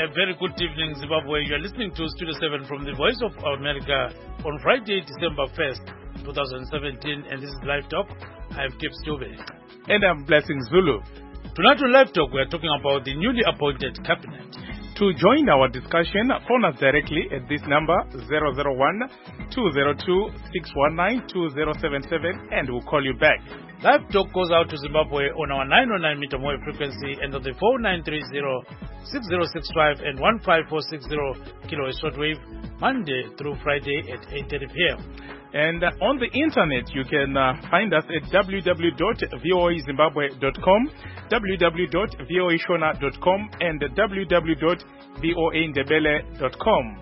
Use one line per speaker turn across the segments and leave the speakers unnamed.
very good evening, Zimbabwe. You are listening to Studio 7 from the Voice of America on Friday, December 1st, 2017, and this is Live Talk. I am Kip Stube.
And I'm Blessing Zulu.
Tonight on Live Talk, we are talking about the newly appointed cabinet.
To join our discussion, phone us directly at this number 001-202-619-2077 and we'll call you back.
Live Talk goes out to Zimbabwe on our 909 meter wave frequency and on the 4930-6065 and 15460 kilohertz shortwave, Monday through Friday at 8:30 p.m.
And on the internet, you can find us at www.voazimbabwe.com, www.voashona.com, and www.voandebele.com.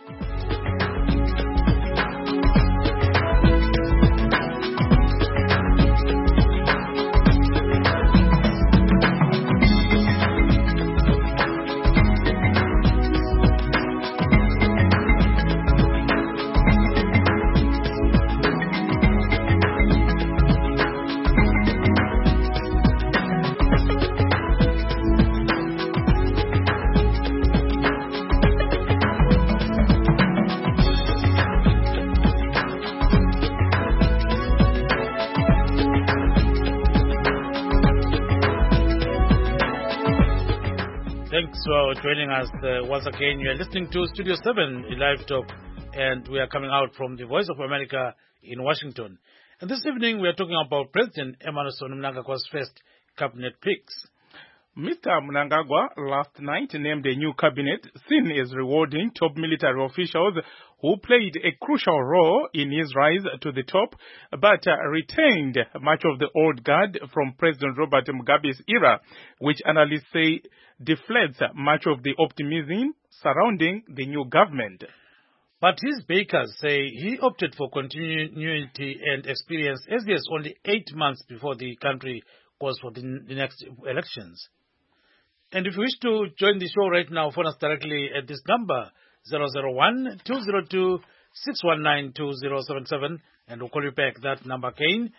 Thanks for joining us once again. You are listening to Studio 7 Live Talk, and we are coming out from the Voice of America in Washington. And this evening we are talking about President Emmerson Mnangagwa's first cabinet picks.
Mr. Mnangagwa last night named a new cabinet seen as rewarding top military officials who played a crucial role in his rise to the top, but retained much of the old guard from President Robert Mugabe's era, which analysts say deflates much of the optimism surrounding the new government.
But his bakers say he opted for continuity and experience as he has only 8 months before the country goes for the next elections. And if you wish to join the show right now, phone us directly at this number, 001-202-619-2077, and we'll call you back. That number again,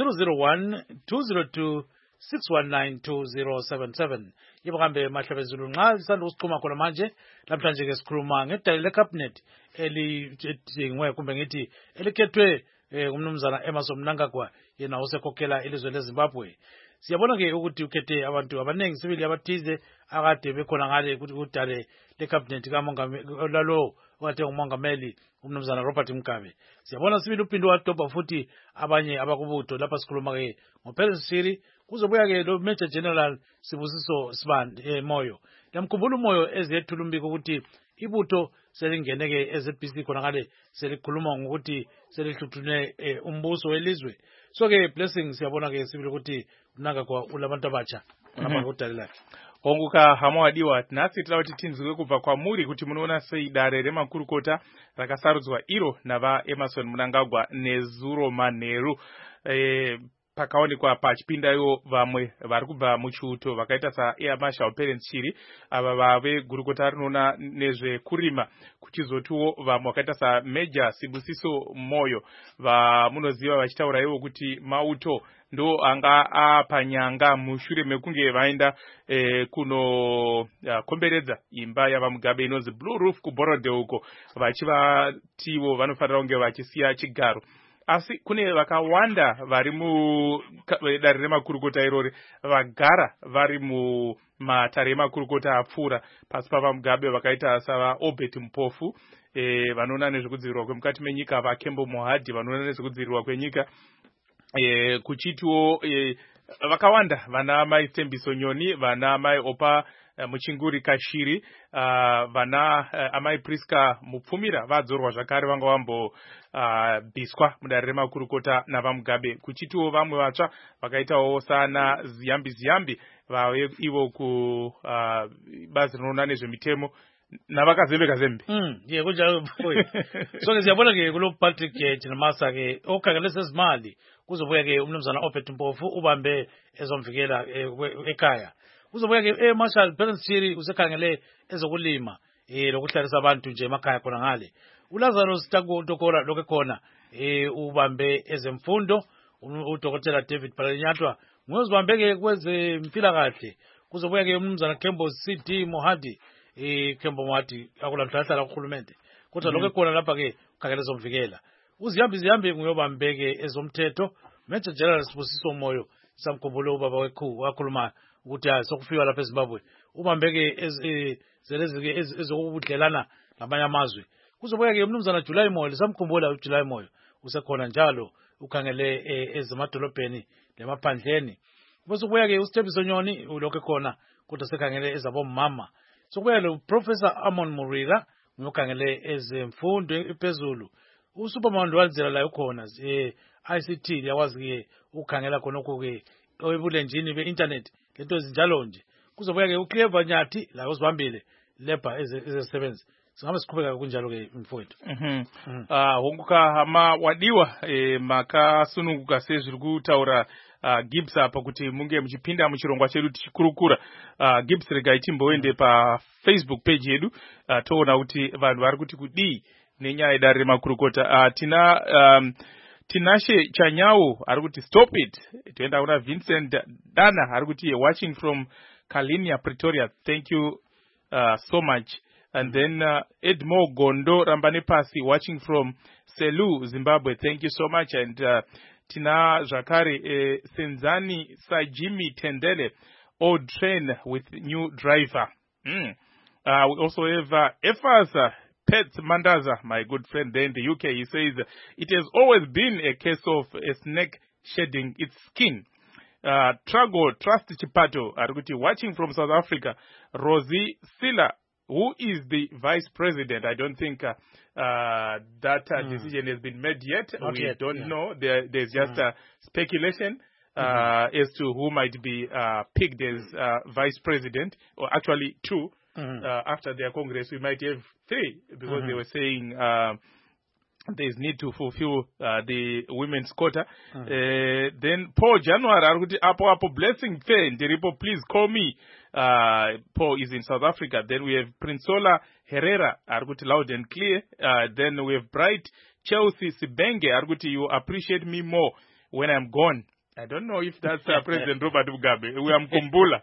001-202-619-2077. Yibakambe mahlabezulu nxa lisanda ukusikhuluma khona manje namhlanje ke sikhuluma ngedale lecabinet elidingwe kumbe ngithi elikhethwe umnumzana Emmerson Mnangagwa yena osekhokhela ilizwe leZimbabwe. Siyabona ke ukuthi ukhethe abantu abanengi sibili abathize akade bekhona ngale kudale lecabinet kamongameli lalo okade ngumongameli umnumzana Robert Mugabe. Siyabona sibili uphinde wadoba futhi abanye abakubutho lapha sikhuluma ke ngoPeres Shiri kuzobuya ke lo Major General Sibusiso Sibande Moyo. Lamkhumbula uMoyo ezethula umbiko ukuthi ibutho selingeneke eZBC khona ngale selikhuluma ngokuthi selihluthune umbuso welizwe. So ke Blessing siyabona ke sibili ukuthi Mnangagwa ulabantu abatsha ngapha kudale lakhe.
Onguka hamawadiwa nasi tilawati tinzwe kubva kwamuri kuti munoona sei dare remakurukota rakasarudzwa iro nava Emmerson Mnangagwa nezuro manheru pakaonekwa pachipindayo vamwe vari kubva muchiuto vakaita saAir Marshal Perence Shiri ava vave gurukota rinoona nezvekurima, kuchizotiwo vamwe vakaita saMajor Sibusiso Moyo vamunoziva vachitaura ivo kuti mauto ndo anga apanyanga mushure mekunge vaenda kuno komberedza imba yavaMugabe inonzi Blue Roof kuBorodeo uko vachivatiwo vanofanira kunge vachisiya chigaro. Asi kune vakawanda vari mudare remakurukota irori vagara vari mumatare emakurukota apfuura pasi pavaMugabe vakaita sava Obert Mpofu vanoona nezvekudzivirwa kwemukati menyika, vaKembo Mohadi vanoona nezvekudzivirwa kwenyika, kuchitiwo vakawanda vana mai Thembiso Nyoni, vana mai Opa Muchinguri Kashiri, vana amai Priska Mupfumira vadzorwa zvakare vanga vambo biswa mudare remakurukota navaMugabe. Kuchitiwo vamwe vatsva vakaitawo sana Ziyambi vave ivo kubazi rinoona nezvemitemo navakazembe.
Yeah, kunjalo boy. So ke siyabona ke kulo Patrick Chinamasa ke okhangelesa izimali kuzobuya ke umnumzana Obert Mpofu ubambe ezomvikela ekhaya. Kuzobuya ke Marshal Perence Shiri usekhangele ezokulima lokuhlalisa abantu nje emakhaya khona ngale. uLazarus Tokora lokho khona ubambe ezemfundo uDokotela David Palanyatwa ngozibambeke kwezempilakahle kuzobuya ke umnumzana Kembo CD Mohadi Kembo Mwati akulanhlahla kuhulumente kodwa lokho ekhona lapha ke ukhangela zomvikela uzihambi nguyobambeke ezomthetho Major General Sibusiso Moyo samkhumbule ubaba wekhu wakhuluma ukuthi sokufika lapha eZimbabwe ubambeke zelezike ezokubudlelana namanye amazwe kuzobuya ke umnumzana July Moyo samkhumbula uJuly Moyo usekhona njalo ukhangele ezemadolobheni lemaphandleni bese kubuya ke uStebiso Nyoni ulokho khona kodwa sekhangele ezabomama sokubuya lo Professor Amon Murira uyokhangele ezemfundo ephezulu uSuperman Wanzela la ukhona ICT yawazi ke ukhangela khona ke ebulenjini be-internet lento ezinjalo nje kuzobuya ke uClever Nyathi la uzibambile leba ezesebenzi singabe siqhubeka kunjalo ke mfowethu
honguka hama wadiwa makasununguka sezviri kutaura Gibbs apa kuti munge muchipinda muchirongwa chedu tichikurukura Gibbs regai timboende pa Facebook page yedu toona kuti vanhu vari kuti kudii nenyaya yedare remakurukota Tinashe Chanyawo ari kuti stop it toenda kuna Vincent Dana ari kuti watching from Kalinia Pretoria thank you so much and then Edmo Gondo Rambane Pasi watching from Selu Zimbabwe thank you so much and Tina Zakari Senzani Sajimi Tendele old train with new driver we also have Efasa Pet Mandaza, my good friend there in the UK, he says, it has always been a case of a snake shedding its skin. Trago Trust Chipato, Arguti, watching from South Africa, Rosie Silla, who is the vice president. I don't think that decision has been made yet. We don't know. There's just speculation as to who might be picked as vice president, or actually two. After their Congress, we might have three because they were saying there's need to fulfill the women's quota. Then Paul January, Apo Blessing Fair, Deripo, please call me. Paul is in South Africa. Then we have Prinsola Herrera, Arguti loud and clear. Then we have Bright Chelsea Sibenge, Arguti, you appreciate me more when I'm gone. I don't know if that's President Robert Mugabe. We are Mkumbula.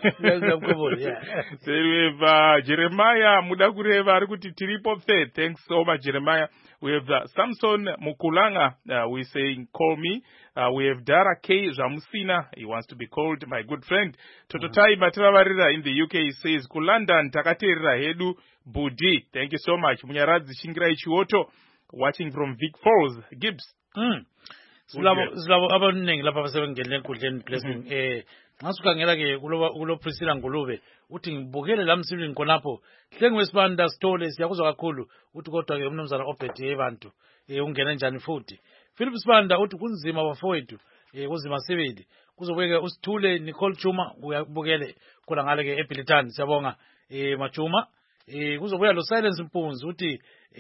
So we have Jeremiah Mudagureva Arguti Tiripo Fair. Thanks so much, Jeremiah. We have Samson Mukulanga. We're saying, call me. We have Dara K. Jamusina. He wants to be called my good friend. Tototai Mataravarira in the UK says, Kulanda Ntakatira Hedu Budi. Thank you so much. Munyaradzi Shingra Ichiwoto, watching from Vic Falls. Gibbs.
Silabo abaningi lapha basebengene enkundleni blessing ngasukhangela ke kulo Priscilla Ngulube uthi ngibukele la msibini khonapho hlengwesibanda sithole siyakuzwa kakhulu uthi kodwa ke umnumzana obhede abantu ungena njani futhi Philip Sibanda uthi kunzima bafowethu kunzima sebeli kuzobeke usithule Nicole Chuma uyabukele khona ngale ke eBilitani siyabonga Machuma kuzobuya lo Silence Mpunzi uthi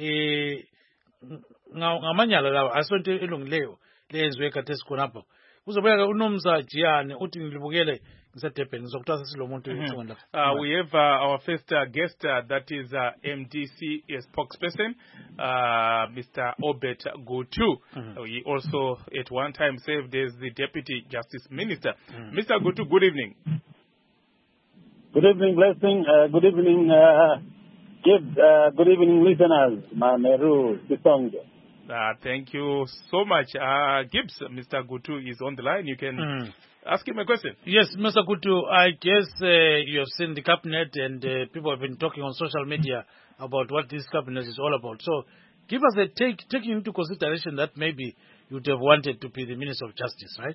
ngamanyala lawa asonto elungileyo lenzwe ekhathesi khonapho kuzobuya uNomza Jiyane uthi ngilibukele ngisedebheni ngizokuthatha silomuntu ethonda
we have our first guest that is MDC spokesperson Mr. Obet Gutu. He also at one time served as the Deputy Justice Minister. Mr. Gutu, good evening.
Good evening, Blessing. Good evening, Gibbs. Good evening, listeners. Mameru Kisonge.
Thank you so much. Gibbs, Mr. Gutu is on the line. You can ask him a question.
Yes, Mr. Gutu, I guess you have seen the cabinet and people have been talking on social media about what this cabinet is all about. So give us a taking into consideration that maybe you would have wanted to be the Minister of Justice, right?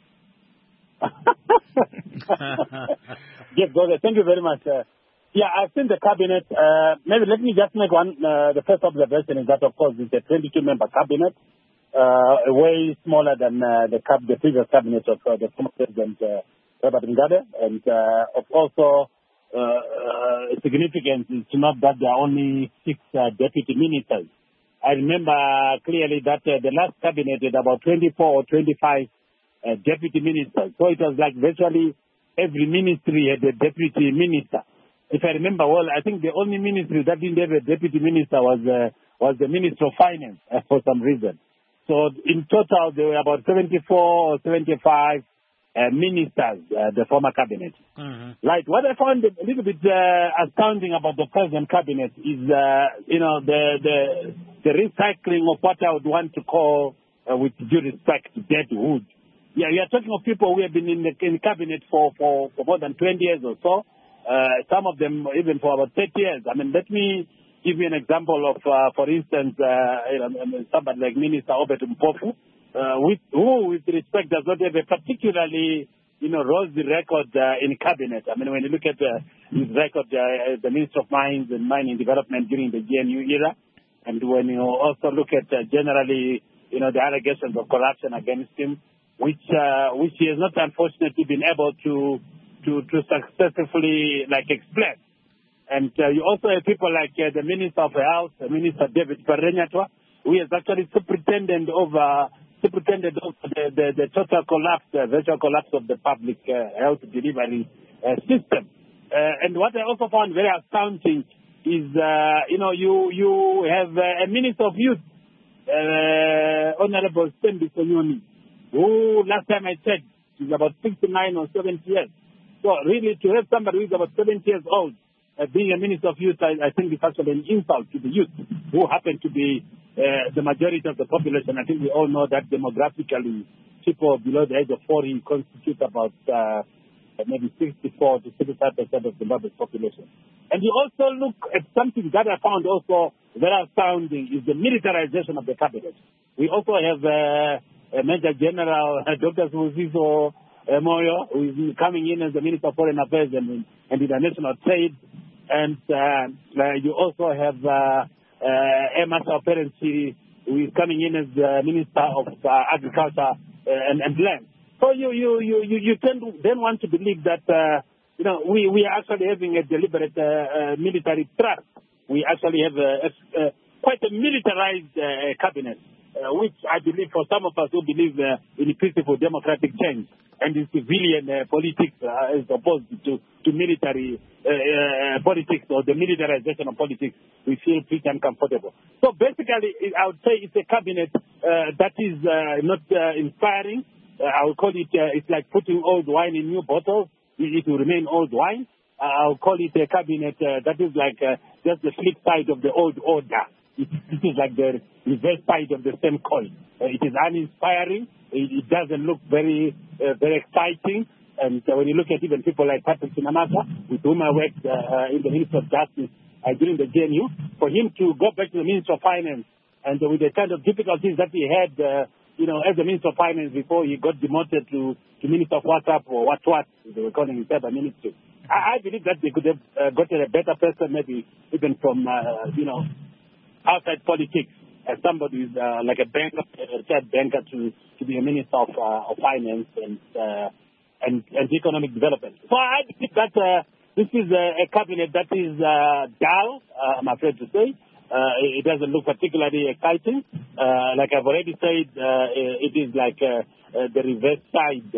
Yes, thank you very much. Yeah, I've seen the cabinet. Maybe let me just make one. The first observation is that, of course, it's a 22-member cabinet, way smaller than the previous cabinet of the former President Robert Mugabe. And also, significance is not that there are only 6 deputy ministers. I remember clearly that the last cabinet had about 24 or 25 deputy ministers. So it was like virtually every ministry had a deputy minister. If I remember well, I think the only ministry that didn't have a deputy minister was the Minister of Finance for some reason. So in total, there were about 74 or 75 ministers, the former cabinet.
Mm-hmm.
Right. What I found a little bit astounding about the present cabinet is, the recycling of what I would want to call, with due respect, deadwood. Yeah, you are talking of people who have been in the cabinet for more than 20 years or so. Some of them even for about 30 years. I mean, let me give you an example of, for instance, somebody like Minister Obed Mpofu, who, with respect, does not have a particularly, rosy record in cabinet. I mean, when you look at his record as the Minister of Mines and Mining Development during the GNU era, and when you also look at generally, the allegations of corruption against him, which he has not unfortunately been able to successfully explain. And you also have people like the Minister of Health, Minister David Perenyatwa, who is actually superintendent over the total collapse, virtual collapse of the public health delivery system. And what I also found very astounding is, you have a Minister of Youth, Honorable Sembi Sonyoni, who last time I checked is about 69 or 70 years. So really, to have somebody who is about 70 years old being a Minister of Youth, I think it's actually an insult to the youth, who happen to be the majority of the population. I think we all know that demographically, people below the age of 40 constitute about maybe 64 to 65% of Zimbabwe's population. And you also look at something that I found also very astounding is the militarization of the cabinet. We also have Major General Dr. Sibusiso Moyo, who is coming in as the Minister of Foreign Affairs and International Trade. And you also have Emma Saperensi, who is coming in as the Minister of Agriculture and Land. So you tend to then want to believe that we are actually having a deliberate military thrust. We actually have quite a militarized cabinet, which I believe for some of us who believe in peaceful democratic change and in civilian politics as opposed to military politics or the militarization of politics, we feel pretty uncomfortable. So basically, I would say it's a cabinet that is not inspiring. I would call it, it's like putting old wine in new bottles. It will remain old wine. I would call it a cabinet that is like just the flip side of the old order. It is like the reverse side of the same coin. It is uninspiring. It doesn't look very exciting. And when you look at even people like Patrick Sinamasa, with whom I worked in the Ministry of Justice during the GNU, for him to go back to the Ministry of Finance and with the kind of difficulties that he had, as the Minister of Finance before he got demoted to Minister of WhatsApp or what they were calling himself a ministry. I believe that they could have gotten a better person, maybe even from, outside politics, as somebody who's like a banker, a retired banker to be a Minister of Finance and Economic Development. So I think that this is a cabinet that is dull, I'm afraid to say. It doesn't look particularly exciting. Like I've already said, it is like the reverse side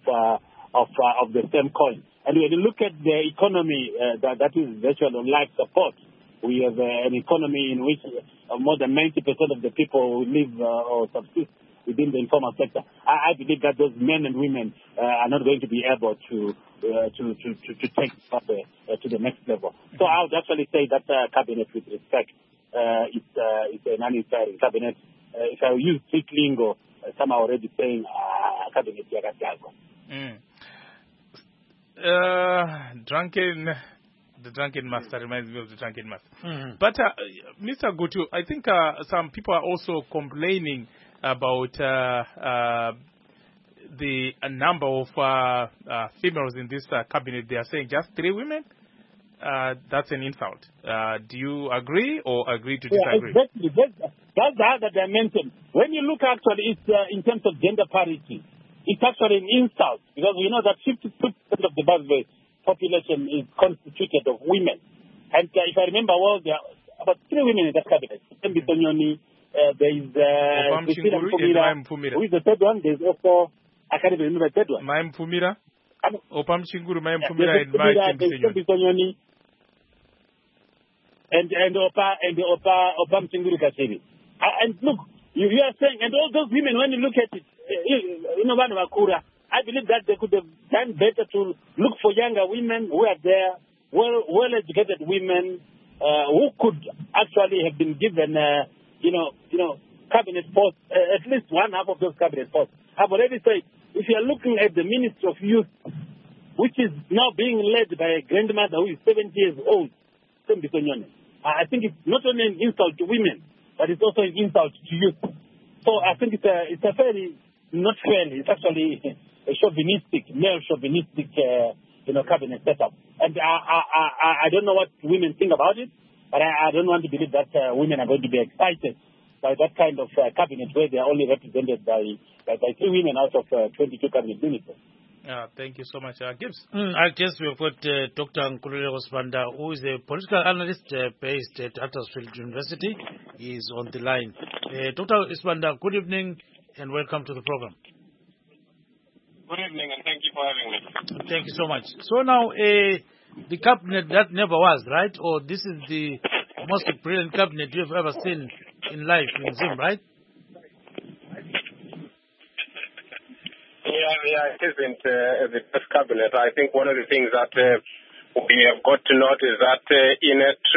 of the same coin. And when you look at the economy that is virtually on life support, we have an economy in which more than 90% of the people who live or subsist within the informal sector. I believe that those men and women are not going to be able to take up to the next level. So I would actually say that cabinet, with respect, it's an uninspiring cabinet. If I use street lingo, some are already saying cabinet yakatiago.
The drunken master reminds me of the drunken master.
Mm-hmm.
But Mr. Gutu, I think some people are also complaining about the number of females in this cabinet. They are saying just 3 women. That's an insult. Do you agree or agree to disagree?
Yeah, exactly. That's the other dimension. When you look actually, it's in terms of gender parity, it's actually an insult because we know that 52% of the Zimbabwe population is constituted of women. And if I remember well, there are about 3 women in that cabinet. Sembi Sonyoni, there is Priscilla Mfumira. Who is the third one? There's also, I can't even remember the third one.
Mai Mfumira? Opam Chinguru, Mai Mfumira, and Mai Sonyoni. And Opam Chinguru Kasiri. And look, you are saying, and all those women, when you look at it, Bakura,
I believe that they could have done better to look for younger women who are there, well-educated women who could actually have been given, cabinet posts, at least one half of those cabinet posts. I've already said, if you are looking at the Ministry of Youth, which is now being led by a grandmother who is 70 years old, I think it's not only an insult to women, but it's also an insult to youth. So I think it's a fairly, not fairly, it's actually a male chauvinistic, cabinet setup. And I don't know what women think about it, but I don't want to believe that women are going to be excited by that kind of cabinet where they are only represented by 3 women out of 22 cabinet ministers.
Thank you so much, Gibbs.
I guess we've got Dr. Nkululeko Sibanda, who is a political analyst based at Huddersfield University. He is on the line. Dr. Sibanda, good evening and welcome to the program.
Good evening and thank you for having me.
Thank you so much. So now, the cabinet that never was, right? Or this is the most brilliant cabinet you've ever seen in life in Zim, right?
Yeah, it isn't the best cabinet. I think one of the things that we have got to note is that in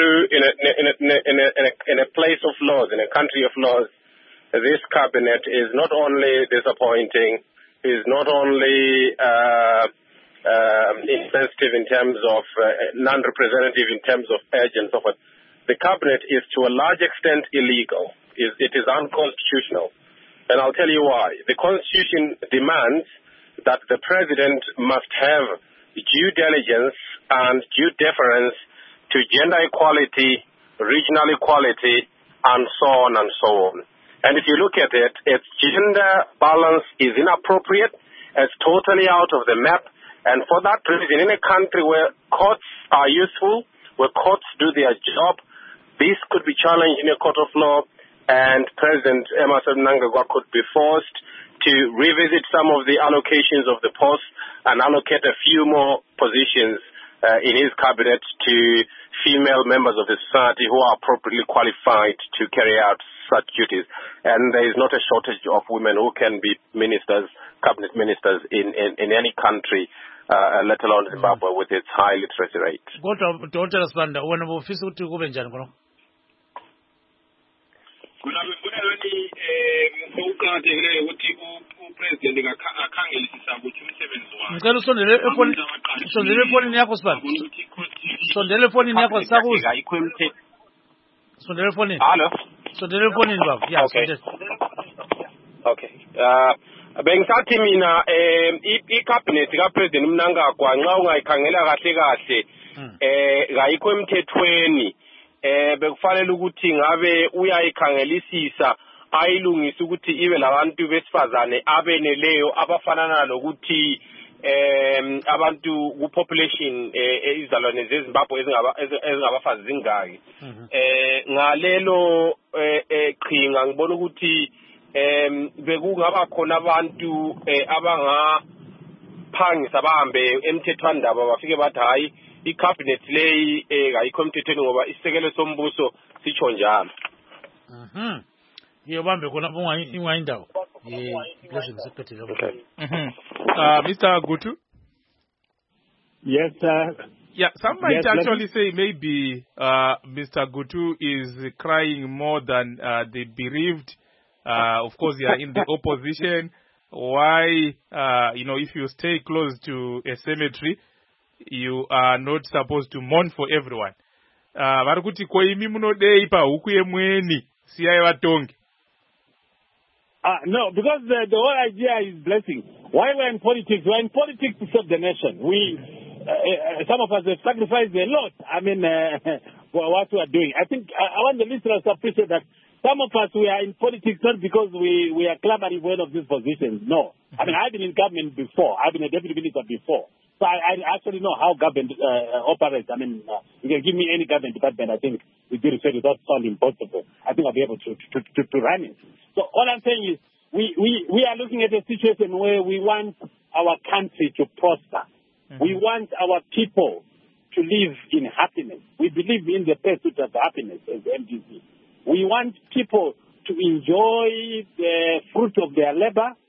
a place of laws, in a country of laws, this cabinet is not only disappointing, is not only insensitive in terms of non-representative in terms of age and so forth. The cabinet is to a large extent illegal. It is unconstitutional. And I'll tell you why. The Constitution demands that the President must have due diligence and due deference to gender equality, regional equality, and so on and so on. And if you look at it, its gender balance is inappropriate. It's totally out of the map. And for that reason, in a country where courts are useful, where courts do their job, this could be challenged in a court of law, and President Emmerson Mnangagwa could be forced to revisit some of the allocations of the posts and allocate a few more positions in his cabinet to female members of the society who are appropriately qualified to carry out such duties. And there is not a shortage of women who can be ministers, cabinet ministers in any country, let alone Zimbabwe with its high literacy rate.
Ngicela usondele efonini yakho Sibanda. Sondele efonini yakho sakuza. Sondele efonini.
Hello.
Sondele efonini baba. Yeah,
okay. Okay. Bengisathi mina icabinet kaPresident Mnangagwa nxa ungayikhangela kahle kahle kayikho emthethweni bekufanele ukuthi ngabe uyayikhangelisisa ayilungisa ukuthi ibe labantu besifazane abeneleyo abafanana lokuthi abantu ku population izalwane zeZimbabwe ezingabafazi zingaki ngalelo qhinga ngibona ukuthi bekungaba khona abantu abangaphangisa bahambe emthethwandaba bafike bathi hayi icabinet leyi ayikho emthethweni ngoba isisekelo sombuso sitsho njalo.
Yebambe khona ingayindawo. Blessing secretary.
Okay.
Mr. Gutu?
Yes, sir.
Yeah, some might actually say maybe Mr. Gutu is crying more than the bereaved. Of course, they are in the opposition. Why, if you stay close to a cemetery, you are not supposed to mourn for everyone. Varikuti koimi munodei pa huku yemweni siyai vatongi.
No, because the whole idea is blessing. Why we're in politics? We're in politics to serve the nation. Some of us have sacrificed a lot. I mean, for what we are doing. I think I want the listeners to appreciate that some of us, we are in politics not because we are clamoring for one of these positions. No. I mean, I've been in government before. I've been a deputy minister before. So I actually know how government operates. I mean, you can give me any government department, I think, with due respect, without sounding impossible. I think I'll be able to run it. So all I'm saying is we are looking at a situation where we want our country to prosper. We want our people to live in happiness. We believe in the pursuit of happiness as the MDC. We want people to enjoy the fruit of their labor, to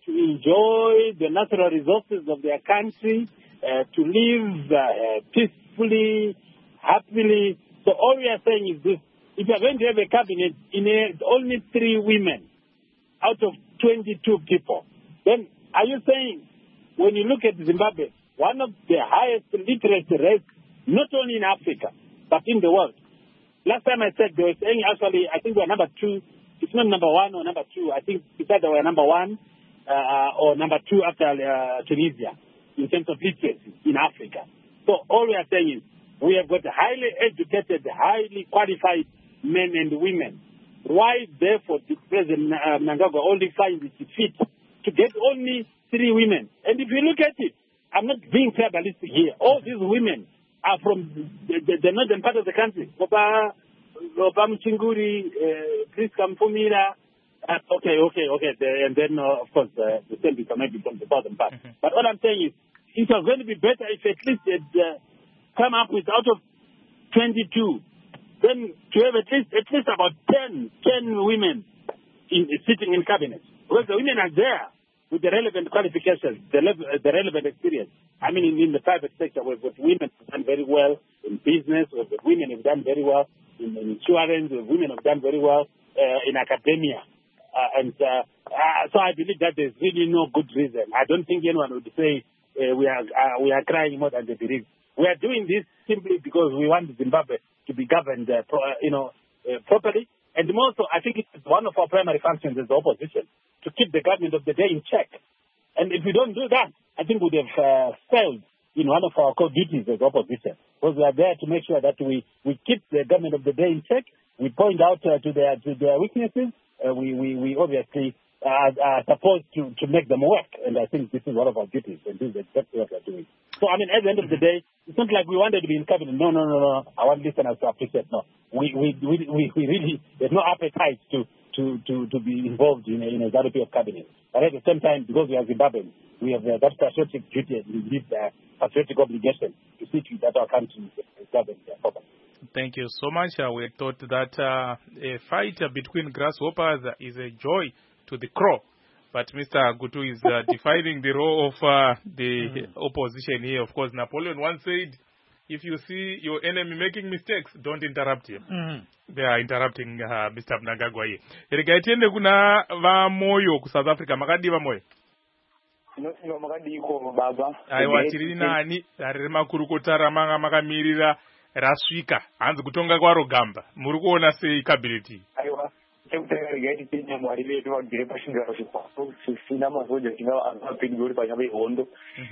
to enjoy the natural resources of their country, to live peacefully, happily. So all we are saying is this: if you are going to have a cabinet in only 3 women out of 22 people, then are you saying, when you look at Zimbabwe, one of the highest literacy rates, not only in Africa, but in the world? Last time I said, they were saying actually, I think we are number 2. It's not number 1 or number 2. I think it's either we are number 1 or number 2 after Tunisia in terms of literacy in Africa. So all we are saying is, we have got highly educated, highly qualified men and women. Why, therefore, did President Mnangagwa only find it fit to get only 3 women? And if you look at it, I'm not being tribalistic here. All these women are from the northern part of the country. Opa Mchinguri, Priska Mpumira. Okay. And then, of course, the same people maybe from the southern part. But all I'm saying is, it was going to be better if at least it come up with, out of 22, then to have at least about 10 women sitting in cabinet. Because the women are there with the relevant qualifications, the relevant experience. I mean, in the private sector, we've got women who've done very well in business, we've got women who've done very well in insurance, women who've done very well in academia. So I believe that there's really no good reason. I don't think anyone would say we are crying more than they believe. We are doing this simply because we want Zimbabwe to be governed properly. And also, I think it's one of our primary functions as the opposition, to keep the government of the day in check. And if we don't do that, I think we'd have failed in one of our core duties as opposition. Because we are there to make sure that we keep the government of the day in check. We point out to their weaknesses. We obviously are supposed to make them work. And I think this is one of our duties, and this is exactly what we're doing. So, I mean, at the end of the day, it's not like we wanted to be in cabinet. No. I want listeners to appreciate. No. We really, there's no appetite to be involved in a ZANU-PF cabinet. But at the same time, because we are Zimbabweans, we have that patriotic duty and we live the patriotic obligation to see to that our country is governed properly.
Thank you so much. We thought that a fight between grasshoppers is a joy to the crow. But Mr. Gutu is defining the role of the opposition here. Of course, Napoleon once said, if you see your enemy making mistakes, don't interrupt him. They are interrupting Mr. Mnangagwa here. Erikaitende kuna va moyo ku South Africa. Makadi va moyo?
No makadi iko baba.
Aiwa chiri nani arire makurukota ramanga makamirira rasvika. Hanzi kutonga kwaro gamba. Muri kuona sei cabinet?
Aiwa. Gaiti tinya mwari vedu vagere pashingaro zvikwako zvisina mazoja tingavapinduri panyama ihondo.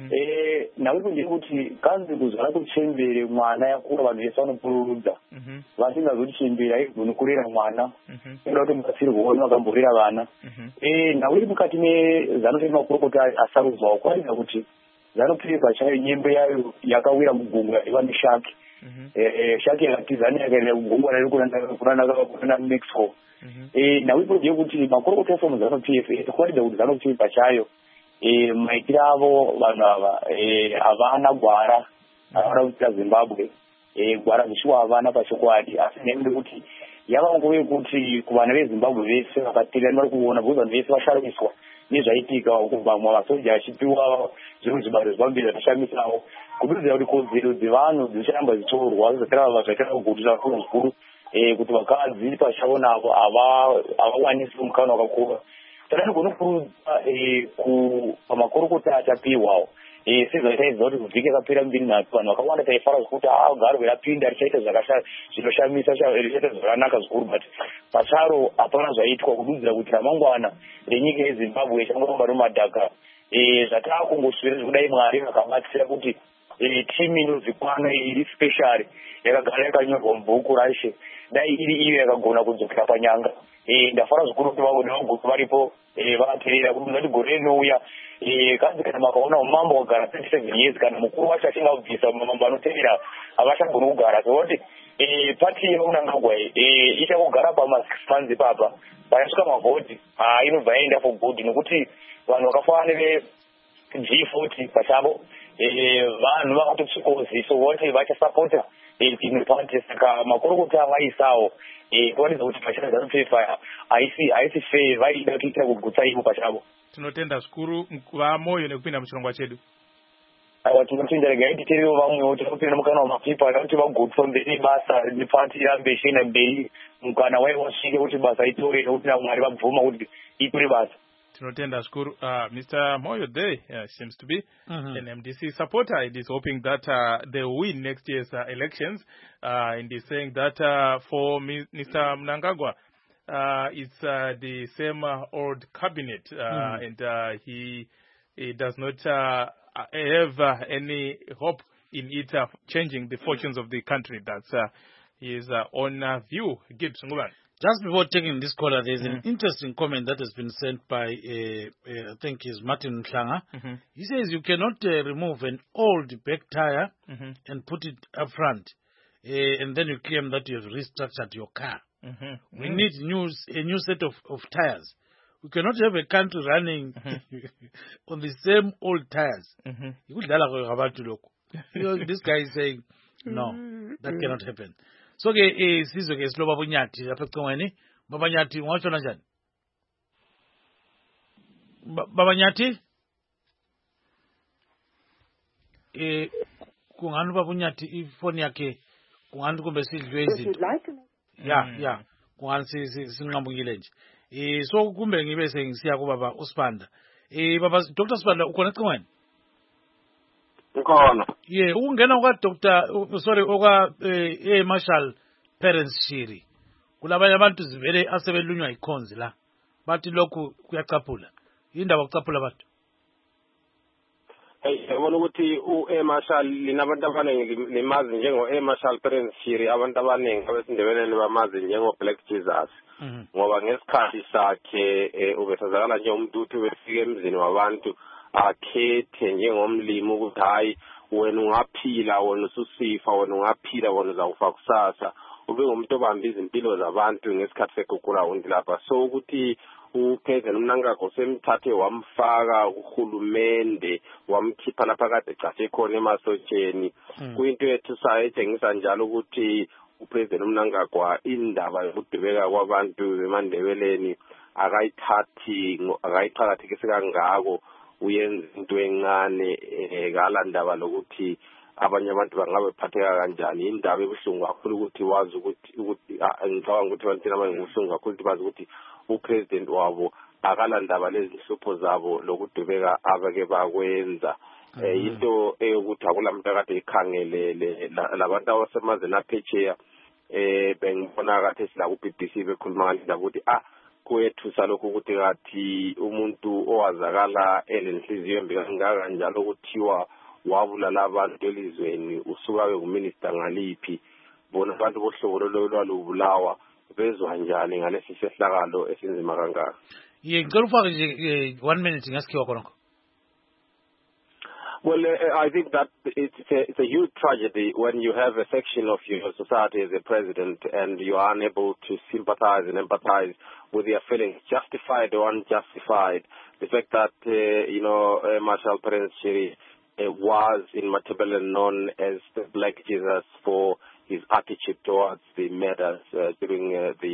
Nauri kunjiri kuti kanzi kuzvara kuchembere mwana yakura vanhu vese vanopururudza. Vasingazoti chembere haigoni kurera mwana. Inoda kuti mubatsirwewo vakamborera vana. Nauri mukati meZANU-PF makurukota asarudzwawo kwaridza kuti ZANU-PF pachayo nyembe yayo yakawira mugungwa iva neshaki. Shaki yakatizana yakaenda kugungwa rari kunana Mexico. Nawipo kuti makurukota ese muZANU-PF kwaridza kuti ZANU-PF pachayo maitiro avo vanhu ava havana gwara havana kuitira Zimbabwe gwara zvishiwa havana pachokwadi asi nekude kuti yavangove kuti kuvana veZimbabwe vese vakatirira vari kuona because vanhu vese vasharumiswa nezvaitika kubva masoja achipiwa zvinhu zvibaro zvivambiri zvakashamisawo kududzira kuti kodzero dzevanhu dzicharamba dzichitorwa zvaitira kugutira vakuru zvikuru kuti vakadzi pachavo navo havawanisi mukana wakakura. Saka ndinokurudzira pamakurukota achapiwawo sezvaitaidza kuti vhiki yakapera 2 vanhu vakawanda taifara zvokuti garo rapinda richaita zvinoshamisa richaita zvakanaka zvikuru but pacharo hapana zvaitwa kududzira kuti ramangwana renyika yeZimbabwe changoramba nomadhaka zvatakungosvira zvekudai Mwari vakabatsira kuti timu inozikwana iri special yakagara yakanyorwa mubhuku rashe dai iri iyo yakagona kudzokera panyanga. Ndafara zvikuru kuti vagogutu varipo vakateerera kuti gore rinouya kanzi kana makaona mambo wagara 37 years kana mukuru wacho achingabvisa mambo anoteerera havachagoni kugara sekuti pati yeMnangagwa ichakugara pama 6 months ipapa payasvika mavhoti inobva yaenda for good nekuti vanhu vakafanira G40 pachavo vanhu vakatosvikoziso voti vachasapota imwe pati saka makurukota vaisawo kuratidza kuti pachana ZANU-PF haisi fair vaida kuitira kugutsa ivo pachavo.
tinotenda zvikuru vamoyo nekupinda muchirongwa chedu.
Tinotenda regai titerewo vamwewo tinopinda mukana wamapipa kuti vagotsondere basa nepati irambe ichienda mberi mukana waiwasvike kuti basa itore nekuti naMwari vabvuma kuti itore basa.
Tinotenda zvikuru. Mr. Moyo there seems to be an MDC supporter. It is hoping that they will win next year's elections. And he's saying that for Mr. Mnangagwa, it's the same old cabinet, and he does not have any hope in it changing the fortunes of the country. That's his own view. Gibbs Ngulan.
Just before taking this caller, there's an interesting comment that has been sent by, I think is Martin Mhlanga. He says you cannot remove an old back tire and put it up front, and then you claim that you have restructured your car. We need a new set of tires. We cannot have a country running on the same old tires. This guy is saying, no, that cannot happen. So sizwe ke siloba bunyati lapha econgweni baba Nyati ngwatshona njani baba Nyati kungani baba Nyati ifoni yakhe kungani kumbe sidlwe izinto ya kungani sinqambukile nje so kumbe ngibe sengisiya kubaba uSibanda baba Dr. Sibanda ukhona econgweni
Ukhona.
Yeah, ungena kwa Marshal Parents Shiri. Kulabanye abantu zivele asebelunywa ikhonzi la. Bathi lokhu kuyacaphula. Indaba kucaphula abantu.
Yabona ukuthi Marshal linabantu abaningi limazi njengo Marshal Parents Shiri, abantu abaningi abesindebeleni bamazi njengo Black Jesus. Ngoba ngesikhathi sakhe ubesazakala nje umuntu uthi wefike emzini wabantu akhethe njengomlimi ukuthi hayi wena ungaphila wena ususifa wena ungaphila wena uzawufa kusasa ube ngumuntu obamba izimpilo zabantu ngesikhathi sekugula lapha so ukuthi uPresident Mnangagwa semthathe wamfaka uhulumende wamkhipha lapha kade ecafe khona emasotsheni kuyinto yethu sayetshengisa njalo ukuthi uPresident Mnangagwa indaba yokudubeka kwabantu eMandebeleni akayiphakathekise kangako uyenza into encane ngala ndaba lokuthi abanye abantu bangabe phatheka kanjani indaba ebuhlungu kakhulu ukuthi wazi ukuthi ngicabanga ukuthi abantu abangubuhlungu kakhulu ukuthi bazi ukuthi uPresident wabo akala ndaba lezi hlupho zabo lokudubeka abake bakwenza into eyokuthi akulamuntu akade ikhangelele labantu abasemazweni aphetsheya bengibona kade sila ku BBC bekhuluma ngandaba ukuthi kwethusa lokho ukuthi kathi umuntu owazakala elenhliziyo embi kangaka njalo ukuthiwa wabulala abantu elizweni usuka nguminister ngaliphi bona abantu bohlobo lolwalubulawa bezwa njani ngalesi sehlakalo esinzima kangaka.
Ngicela ufake nje 1 minute ngasikhiwa khonokho.
Well, I think that it's a huge tragedy when you have a section of your society as a president and you are unable to sympathize and empathize with their feelings, justified or unjustified. The fact that, Marshal Parents Shiri was in Matabele known as the Black Jesus for his attitude towards the murders during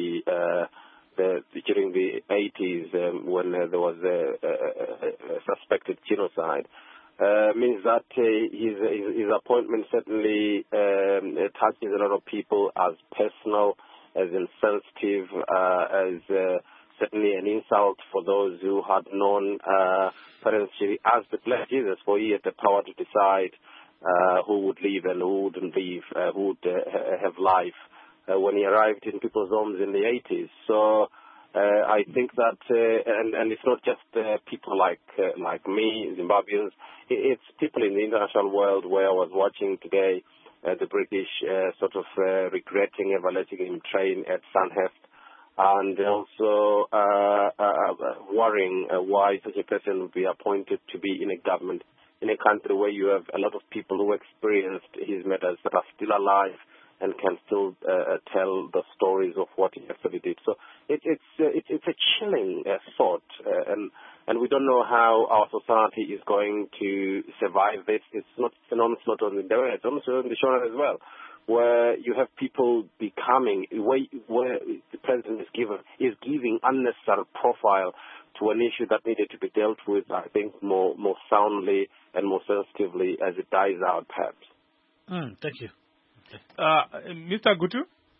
the 80s when there was a suspected genocide. Means that his appointment certainly touches a lot of people as personal, as insensitive, as certainly an insult for those who had known Parents Shiri as the Black Jesus, for he had the power to decide who would leave and who wouldn't leave, who would have life when he arrived in people's homes in the 80s. So I think that, and it's not just people like me, Zimbabweans, it's people in the international world where I was watching today the British sort of regretting ever letting him train at Sandhurst, and also worrying why such a person would be appointed to be in a government in a country where you have a lot of people who experienced his matters that are still alive and can still tell the stories of what he actually did. So it's a chilling thought, and we don't know how our society is going to survive this. It's not synonymous not only there, it's also in the Shona as well, where you have people becoming, where the president is giving unnecessary profile to an issue that needed to be dealt with, I think, more soundly and more sensitively as it dies out, perhaps.
Thank you.
Mr. Gutu?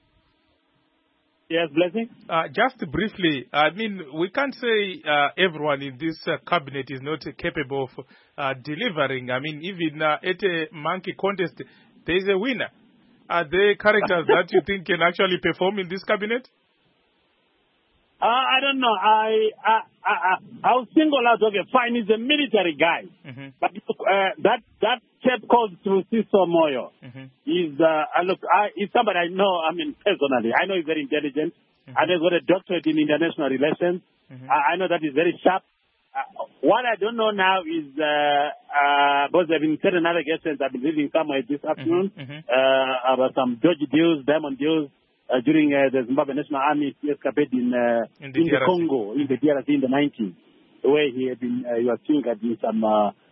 Yes, Blessing?
Just briefly, I mean, we can't say everyone in this cabinet is not capable of delivering. I mean, even at a monkey contest, there is a winner. Are there characters that you think can actually perform in this cabinet?
I don't know. I'll single out, okay, fine, he's a military guy.
Mm-hmm.
But that chap called Siso Moyo, he's somebody I know, personally. I know he's very intelligent. I know he's got a doctorate in international relations. I know that he's very sharp. What I don't know now is, because there have been certain allegations I've been reading somewhere this afternoon, about some dodgy deals, diamond deals, during the Zimbabwe National Army escapade in the Congo, in the DRC in the 90s, where he had been, he was seen at some,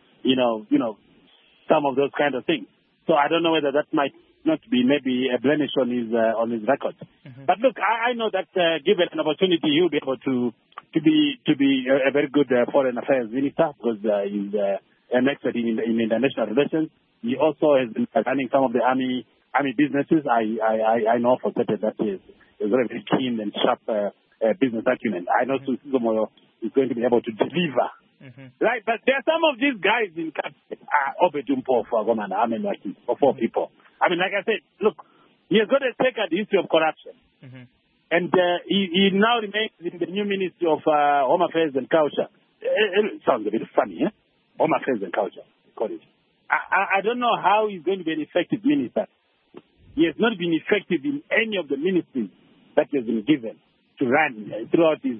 some of those kind of things. So I don't know whether that might not be maybe a blemish on his record. But look, I know that given an opportunity, he'll be able to be a very good foreign affairs minister, because he's an expert in international relations. He also has been running some of the army businesses. I know for certain that he is very, very keen and sharp business acumen. I know Sumo is going to be able to deliver. Right, but there are some of these guys in Obedumpo for Gomana, for 4 people. Like I said, look, he has got a checkered history of corruption. And he now remains in the new Ministry of Home Affairs and Culture. It sounds a bit funny, eh? Home Affairs and Culture, call it. I don't know how he's going to be an effective minister. He has not been effective in any of the ministries that he has been given to run throughout his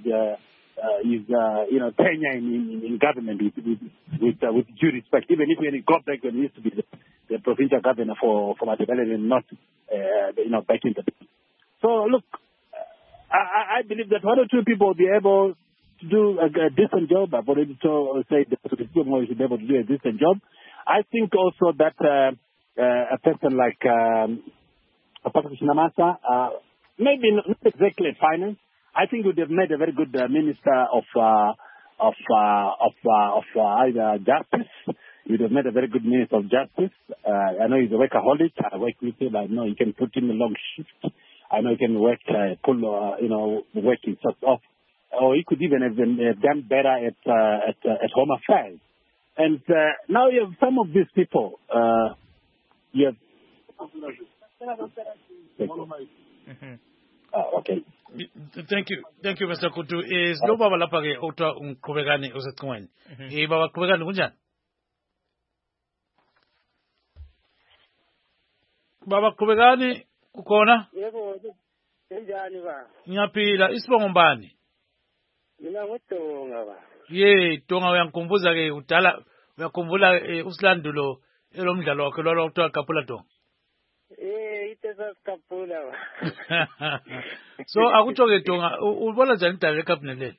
tenure in government with due respect. Even if he got back when he used to be the provincial governor for Matabele and not back in the. So look, I believe that 1 or 2 people will be able to do a decent job. I've already said that should be able to do a decent job. I think also that a person like Patrick Shinamasa, maybe not exactly finance, I think would have made a very good minister of either justice. He would have made a very good minister of justice. I know he's a workaholic. I work with him. I know he can put in a long shift. I know he can work, work his socks off. Or he could even have done better at Home Affairs. And now you have some of these people. You have. Okay.
Thank you, Mr. Kutu. Is no baba lapake uta Kubegani usetweni. Baba Kubegani kunjani? Baba Kubegani ukona?
Yebo, njani ba?
Ngiyaphila, isibongo mbani?
Mina nguTonga ba.
Tonga uyangikhumbuza ke udala uyakhumbula usilandulo elomdlalo wakhe lo kuthiwa Kapula Tonga.
Itesa Kapula ba.
So akutsho ke Tonga ubona njani indaba ecabinet le?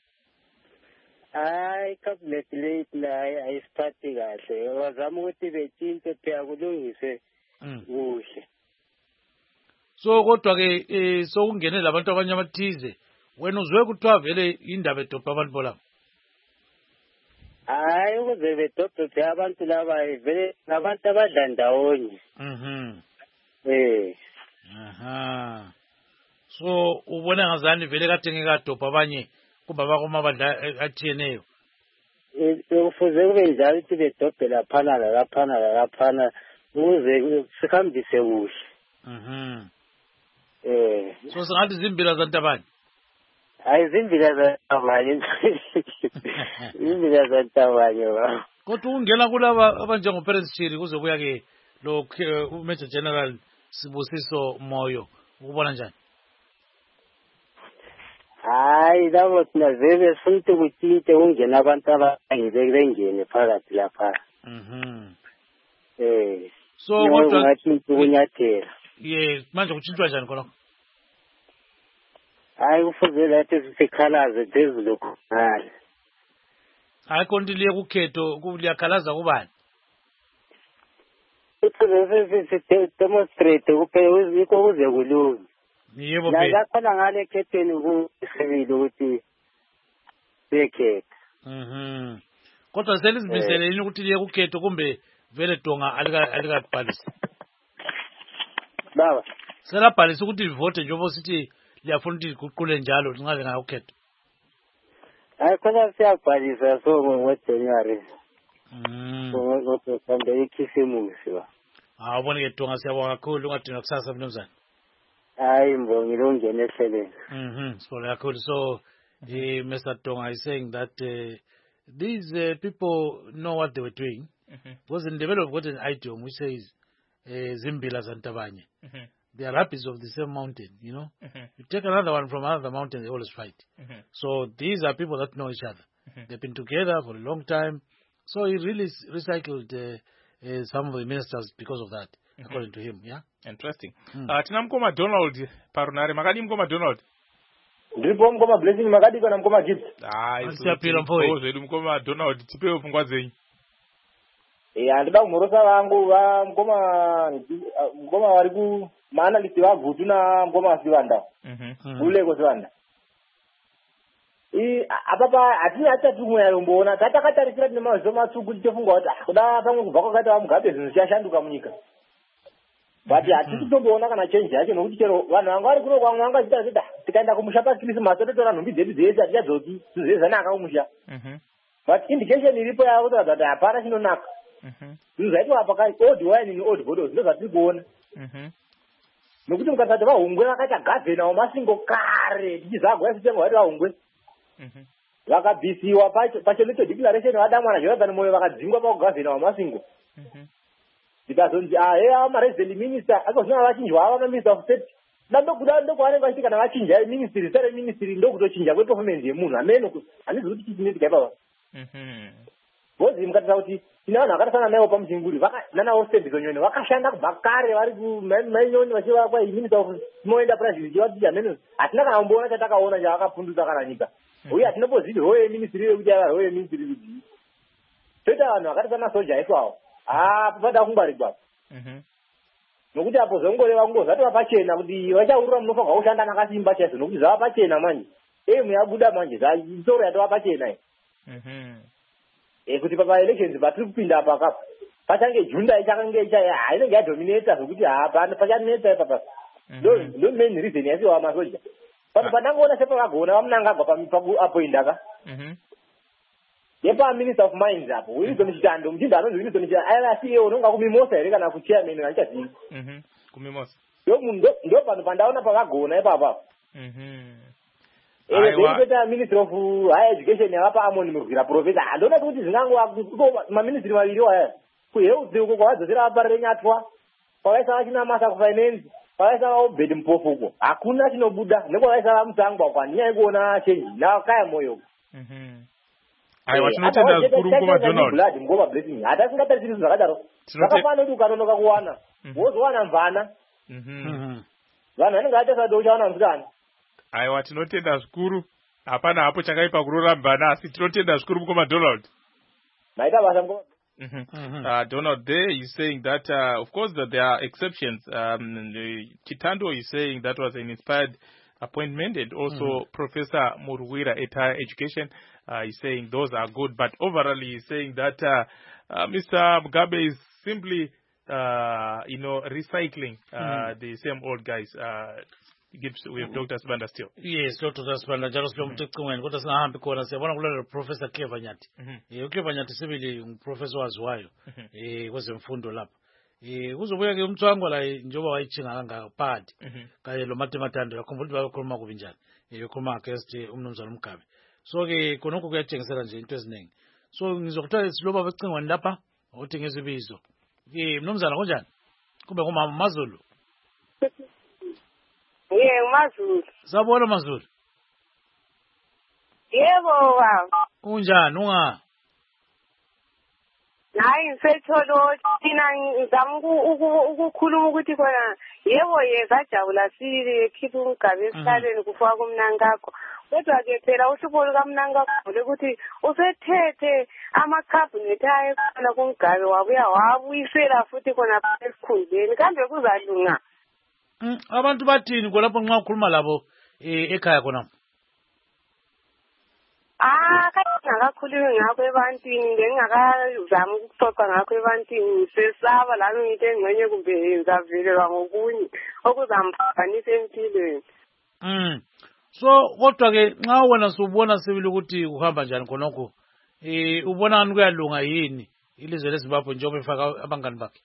Hayi cabinet le ayisiphathi kahle. Wazama ukuthi betshintshe phela kulungise kuhle.
So kodwa ke sokungene labantu abanye abathize wena uzwe kuthiwa vele indaba edobha abantu bolabo.
Hayi ukuze bedobhe abantu laba vele ngabantu abadla ndawonye.
So ubona ngazani vele kade ngekadobha abanye kuba bakoma abadla athiyeneyo.
Kufuze kube njalo ukuthi bedobhe laphana laphana ukuze sihambise kuhle.
So singathi zimbila zantabani.
Hayi zimbila zantabani. Zimbila zantabani ba.
Kodwa ungena kulaba abanjengo Parents Chiri kuzobuya ke lo Major General Sibusiso Moyo ukubona njani?
Hayi labo thina vele futhi kuthinte ungena abantu abangibengene phakathi lapha.
So kodwa
ngathi kunyathela.
Manje kuchintshwa njani khona?
Hayi kufuze lathi sikhalaze phezulu khona.
Hayi konti liye kukhetho kuliyakhalaza kubani?
ukuthi demonstrate kuphela yikho kuze kulunge.
Yebo
La
phela.
yakhona ngale khetheni kusebile ukuthi bekhetha.
Kodwa selizimisele yini ukuthi liye kukhetho kumbe vele Donga alikabhalisi?
Baba.
Selabhalisa ukuthi livote njengoba sithi liyafuna ukuthi liguqule njalo lingaze ngakukhetho.
Hayi khona siyabhalisa so ngoJanuary. Ngokusambe ikhisimusi ba.
Awubona ke Donga siyabonga kakhulu ungadinga kusasa mnumzane.
Hayi mbongile ungene ehleleni.
Sibonga kakhulu. So Mr. Donga is saying that these people know what they were doing. Because in development got an idiom which says Zimbila Zantabanye. They are rapids of the same mountain, you know. You take another one from another mountain, they always fight. So these are people that know each other. They've been together for a long time. So he really recycled some of the ministers because of that, according to him, yeah?
Interesting. Tina mkoma Donald parunare. Makadi mkoma Donald?
Ndipo mkoma Blessing makadi kana mkoma Gift.
Siyapira mfowethu.
Zvedu mkoma Donald tipewe pfungwa dzenyu.
Andida kumhorosa vangu va mkoma vari ku maanalist vagutu na mkoma Sivanda. Kuleko Sivanda. Apapa hatina tumwe yomboona tatakatarisira tine maziso matsvuku tichifungwa kuti kuda pamwe kubva kwakaita vamugabe zvinhu zvichashanduka munyika. But hatisi kutomboona kana change yacho nokuti chero vanhu vanga vari kuno kwamwe vanga vachita kuti tikaenda kumusha paKrisimasi totora nhumbi dzedu dzese hatichadzoki tizezana kumusha. But indication iripo yavo kutoratidza kuti hapana chinonaka. Zvinhu zvaitwa apa old wine in old bottles ndo zvatiri kuona. Nokuti mukasati vahungwe vakaita gavhena wamasingo kare tichizagwa sitengo vaiti vahungwe. Vakabhisiwa paChelete declaration vadamwana Jonathan Moyo vakadzingwa pakugavhena wamasingo. Tikazonzi amaresident minister akozvina vachinjwa ava minister of state. Ndokuda ndokwanenge vachitika kana vachinja ministry sare ministry ndokutochinja kweperformance yemunhu ameno handizi kuti chichinetika ipapa. Bozi mukatisa kuti tine vanhu vakatosana naivo pamuchinguri nanawo Stebisonyoni vakashanda kubva kare vari kumainyoni vachiva kwa minister of small enterprises chivati ameno hatina kana kumboona chatakaona chavakapundutsa kana nyika. Uye hatinoboziti hoye ministry yekuti ava hoye ministry kuti toita vanhu vakatosana soja ifwawo pada kungwarirwa. Nokuti apo zvongoreva kungozatova pachena kuti vachaurura munofanirwa kushanda nakasimba chaizvo nokuti zvava pachena manje emu yabuda manje zvitsoro yatova pachena kuti paelections patiri kupinda apa pachange junda ichakange inenge yadominata zvokuti pachaneta ipapa ndo main reason yasiwa masoja pano pandangoona sepavagona vamunangagwa pakuapoindaka yepaminister of mines apo Wilson Chitando mchinda anonzi Wilson Chitando asiye unonga kumimosa here kana kuchairman vanichazivi
kumimosa
ndo pano pandaona pavagona ipapa Kuita Ministry of Higher Education yavapa Amoni Murugwira Professor andona kuti zvingangova maministry maviri waya kuhealth uko kwavadzosera vaparenyatwa kwavaisa vachina masa kufinance kwavaisa vaubhedi mupofuko hakuna chinobuda nekwavaisa vamusangwa kwanyaya yekuona change nakaya moyo.
Aiwa tinotenda zvikuru mkoma Donald.
Mkoma Blessing hatasingatarisi zvakadaro zvakafanira kuti ukanonoka kuwana wozowana mvana vanhu vanenge vachasadza uchawana musikana.
Aiwa tinotenda zvikuru hapana hapo chakaipa kurorambana asi tinotenda zvikuru mkoma Donald.
Maita basa mkoma.
Donald there is saying that of course that there are exceptions. Chitando is saying that was an inspired appointment and also Professor Murugwira at Higher Education is saying those are good, but overall he is saying that Mr. Mugabe is simply recycling the same old guys. We have Dr. Sibanda still.
Yes, Dr. Sibanda njalo silomthecingweni kodwa singahambi khona siyabona kulelo Professor Clever Nyathi. uClever Nyathi sibili umprofessor waziwayo kwezemfundo lapha. Uzobuya ke umthwangwa la njoba wayichinga kangaka phakathi kanye lo Matemathando yakhumbula ukuthi bayokhuluma kubinjani. Yokhuluma against umnumzana Mugabe. So ke konke kuyatshengisela nje into eziningi. So ngizokuthatha siloba becingweni lapha ukuthi ngezibizo. Mnumzana konjani? Kube ngumama Mazulu.
Mazulu.
Sabona Mazulu.
Yebo baba.
Unjani unga?
Hayi ngisetholo thina ngizama ukukhuluma ukuthi khona yebo yezajabula sibili ekhipha Mugabe esihlalweni kufaka kumnankakho kodwa-ke phela uhlupho lukaMnangagwa ukuthi usethethe amakhabhinethi ayekhona kuMgabe wabuya wabuyisela futhi khona esikhundleni kambe kuzalunga.
Abantu bathini kolapho nxa ukhuluma labo ekhaya khona?
Kade ngakakhulumi ngakho ebantwini ngengakazami ukuxoxa ngakho ebantwini ngisesaba lami ngithe engxenye kumbe ngizavelelwa ngokunye okuzamphambanisa empilweni.
So kodwa-ke nxa wena subona sibili ukuthi kuhamba njani khonokho ubona ngani kuyalunga yini ilizwe leZimbabwe njengoba efaka abangani bakhe?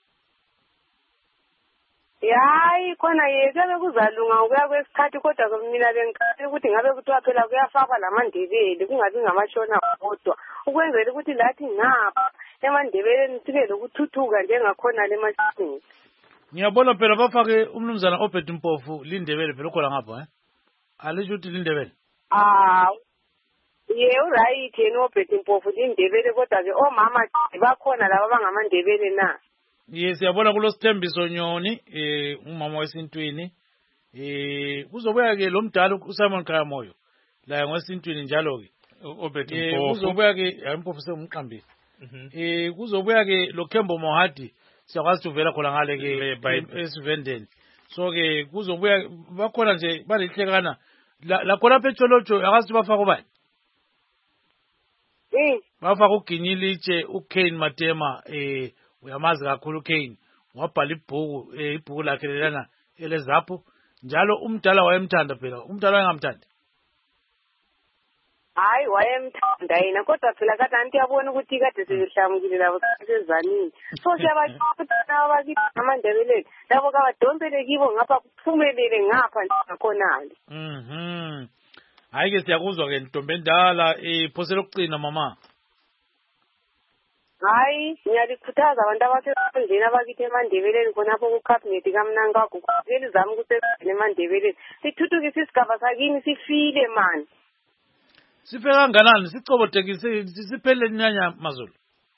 Hayi khona kuyabe kuzalunga ngokuya kwesikhathi kodwa mina bengikhathi ukuthi ngabe kuthiwa phela kuyafakwa lamandebele kungabi ngamashona kodwa ukwenzela ukuthi lathi ngapha emandebeleni sibe lokuthuthuka njengakhona le mashini.
Ngiyabona phela bafake umnumzana Obed Mpofu lindebele phela khona ngapha alisho ukuthi lindebele.
Right yena Obed Mpofu lindebele kodwa-ke omama bakhona laba abangamandebele na.
Yes, siyabona kulosithembiso Nyoni umama wesintwini kuzobuya-ke lo mdala uSimon Khayamoyo la ngwesintwini njalo-ke
Obed Mpofu
kuzobuya-ke Mpofu semqambile kuzobuya-ke lo Kembo Mohadi siyakwazi uvela khona ngale-ke esivendeni so-ke kuzobuya bakhona nje balihlekana lakhonapha eTsholotsho akazi bafaka ubani? Bafaka uGinyilitshe uKane Matema uyamazi kakhulu uKane wabhala ibhuku lakhe lelana eleZAPU njalo umdala wayemthanda phela umdala wayengamthandi.
Hayi wayemthanda yena kodwa phela kade anti yabona ukuthi kade sezihlamukile labo sezanini so siyabathanda abakithi amandebeleni labo kabadonsele kibo ngapha kuphumelele ngapha ngakhonali.
Hayi-ke siyakuzwa-ke ntombi endala phosela ukucina mama.
Hayi ngiyalikhuthaza abantu abasebandleni abakithi emandebeleni khonapho kukhabhinethi kaMnangagwa kuleli zami kusebenzeni emandebeleni sithuthukise isigaba sakini sifile mani.
Sife kanganani sicobodekise siphelele nyanya Mazulu?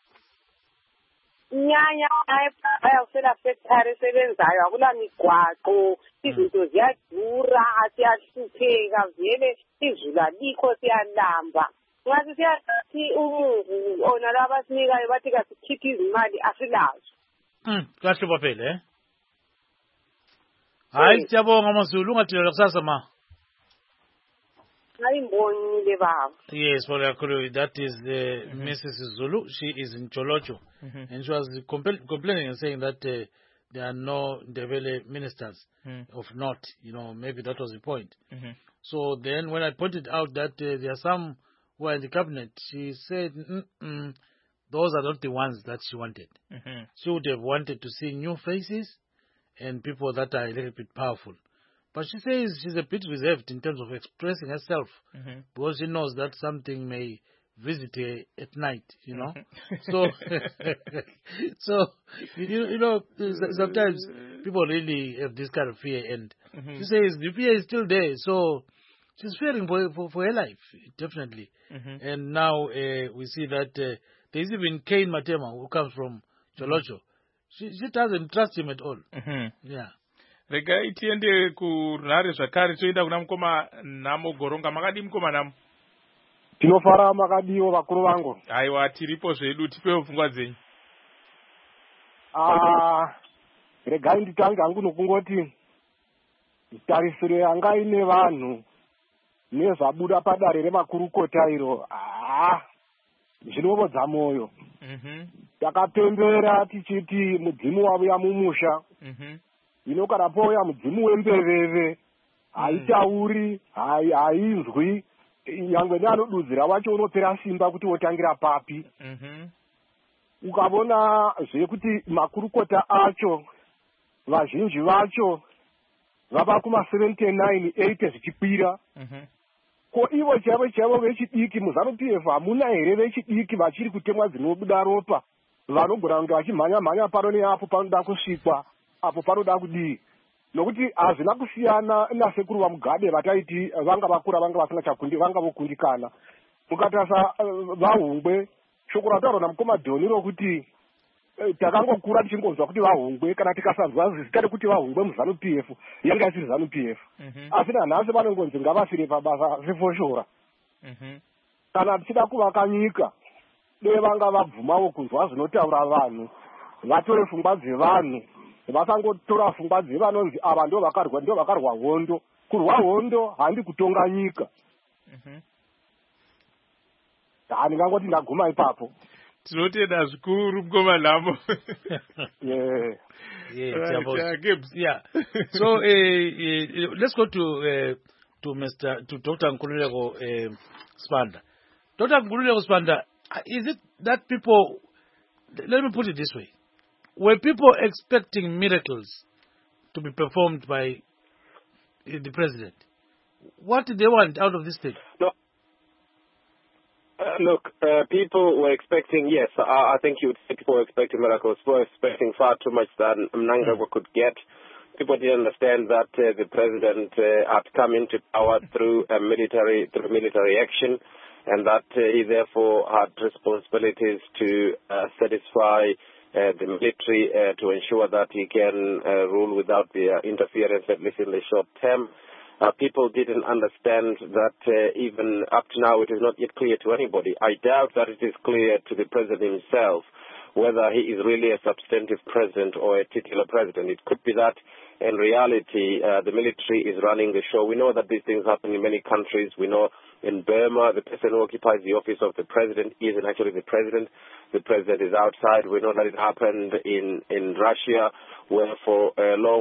Nyanya ayawusela sector esebenzayo akula migwaqo izinto ziyadura asiyahlupheka vele izulu alikho siyalamba. Ngathi siyathi umungu ona laba sinikayo bathi kasikhiphe izimali asilazo.
Kahle baphele Hayi siyabonga Mazulu ungathela kusasa ma.
Hayimbonile baba.
Yes, for that is Mrs. Zulu. She is in Tsholotsho and she was complaining and saying that there are no Ndebele ministers of note. Maybe that was the point. So then when I pointed out that there are some who are in the cabinet, she said, those are not the ones that she wanted. She would have wanted to see new faces and people that are a little bit powerful. But she says she's a bit reserved in terms of expressing herself because she knows that something may visit her at night, So, sometimes people really have this kind of fear, and she says the fear is still there. So she's fearing for her life, definitely. And now we see that there's even Kane Matema who comes from Tsholotsho. She doesn't trust him at all. Yeah.
Rega itiende kunhare zvakare toenda kuna mukoma Namo Goronga. Makadi mukoma Namo?
Tinofara makadiwo vakuru vangu.
Aiwa tiripo zvedu tipewo pfungwa dzenyu.
Regai nditange hangu nokungoti tarisiro yanga ine vanhu nezvabuda padare remakurukota iro zvinovodza mwoyo. Takapembera tichiti mudzimu wauya mumusha. Kana pouya mudzimu wembeveve haitauri hainzwi nyangwe neanodudzira wacho unopera simba kuti wotangira papi. Ukavona zvekuti makurukota acho vazhinji vacho vava kuma79 80 zvichikwira. Ko ivo chaivo vechidiki muZANU-PF hamuna here vechidiki vachiri kutemwa dzinobuda ropa vanogona kunge vachimhanya pano neapo panoda kusvikwa apo panoda kudii nokuti hazvina kusiyana nasekuru vaMugabe vataiti vanga vakura vanga vasingachakundi vanga vokundikana. Mukatarisa vaHungwe shoko rataurwa namukoma Dhoni rokuti takangokura tichingonzwa kuti vahungwe kana tikasanzwa zita rekuti vahungwe muZANU-PF yanga isiri ZANU-PF asi nanhasi vanongonzi ngavafire pabasa rifoshora kana tichida kuvaka nyika dei vanga vabvumawo kunzwa zvinotaura vanhu vatore pfungwa dzevanhu vasangotora pfungwa dzevanonzi ava ndo vakarwa hondo kurwa hondo handi kutonga nyika ndingangoti ndaguma ipapo
tinotenda zvikuru mukoma nhamo.
Yeah. So let's go to Dr. Nkululeko Sibanda. Dr. Nkululeko Sibanda, is it that people, let me put it this way, were people expecting miracles to be performed by the president? What did they want out of this thing?
No. Look, people were expecting, yes, I think you would say people were expecting miracles. People were expecting far too much than Mnangagwa could get. People didn't understand that the president had come into power through military action, and that he therefore had responsibilities to satisfy the military to ensure that he can rule without the interference, at least in the short term. People didn't understand that even up to now it is not yet clear to anybody. I doubt that it is clear to the president himself whether he is really a substantive president or a titular president. It could be that in reality the military is running the show. We know that these things happen in many countries. We know in Burma the person who occupies the office of the president isn't actually the president. The president is outside. We know that it happened in Russia where for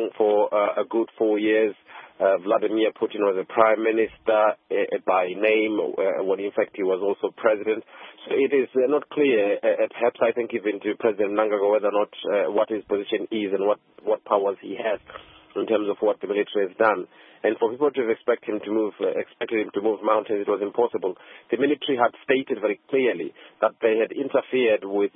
a good 4 years Vladimir Putin was a prime minister by name, when in fact he was also president. So it is not clear, perhaps I think even to President Mnangagwa, whether or not what his position is and what powers he has in terms of what the military has done. And for people to have expected him to move mountains, it was impossible. The military had stated very clearly that they had interfered with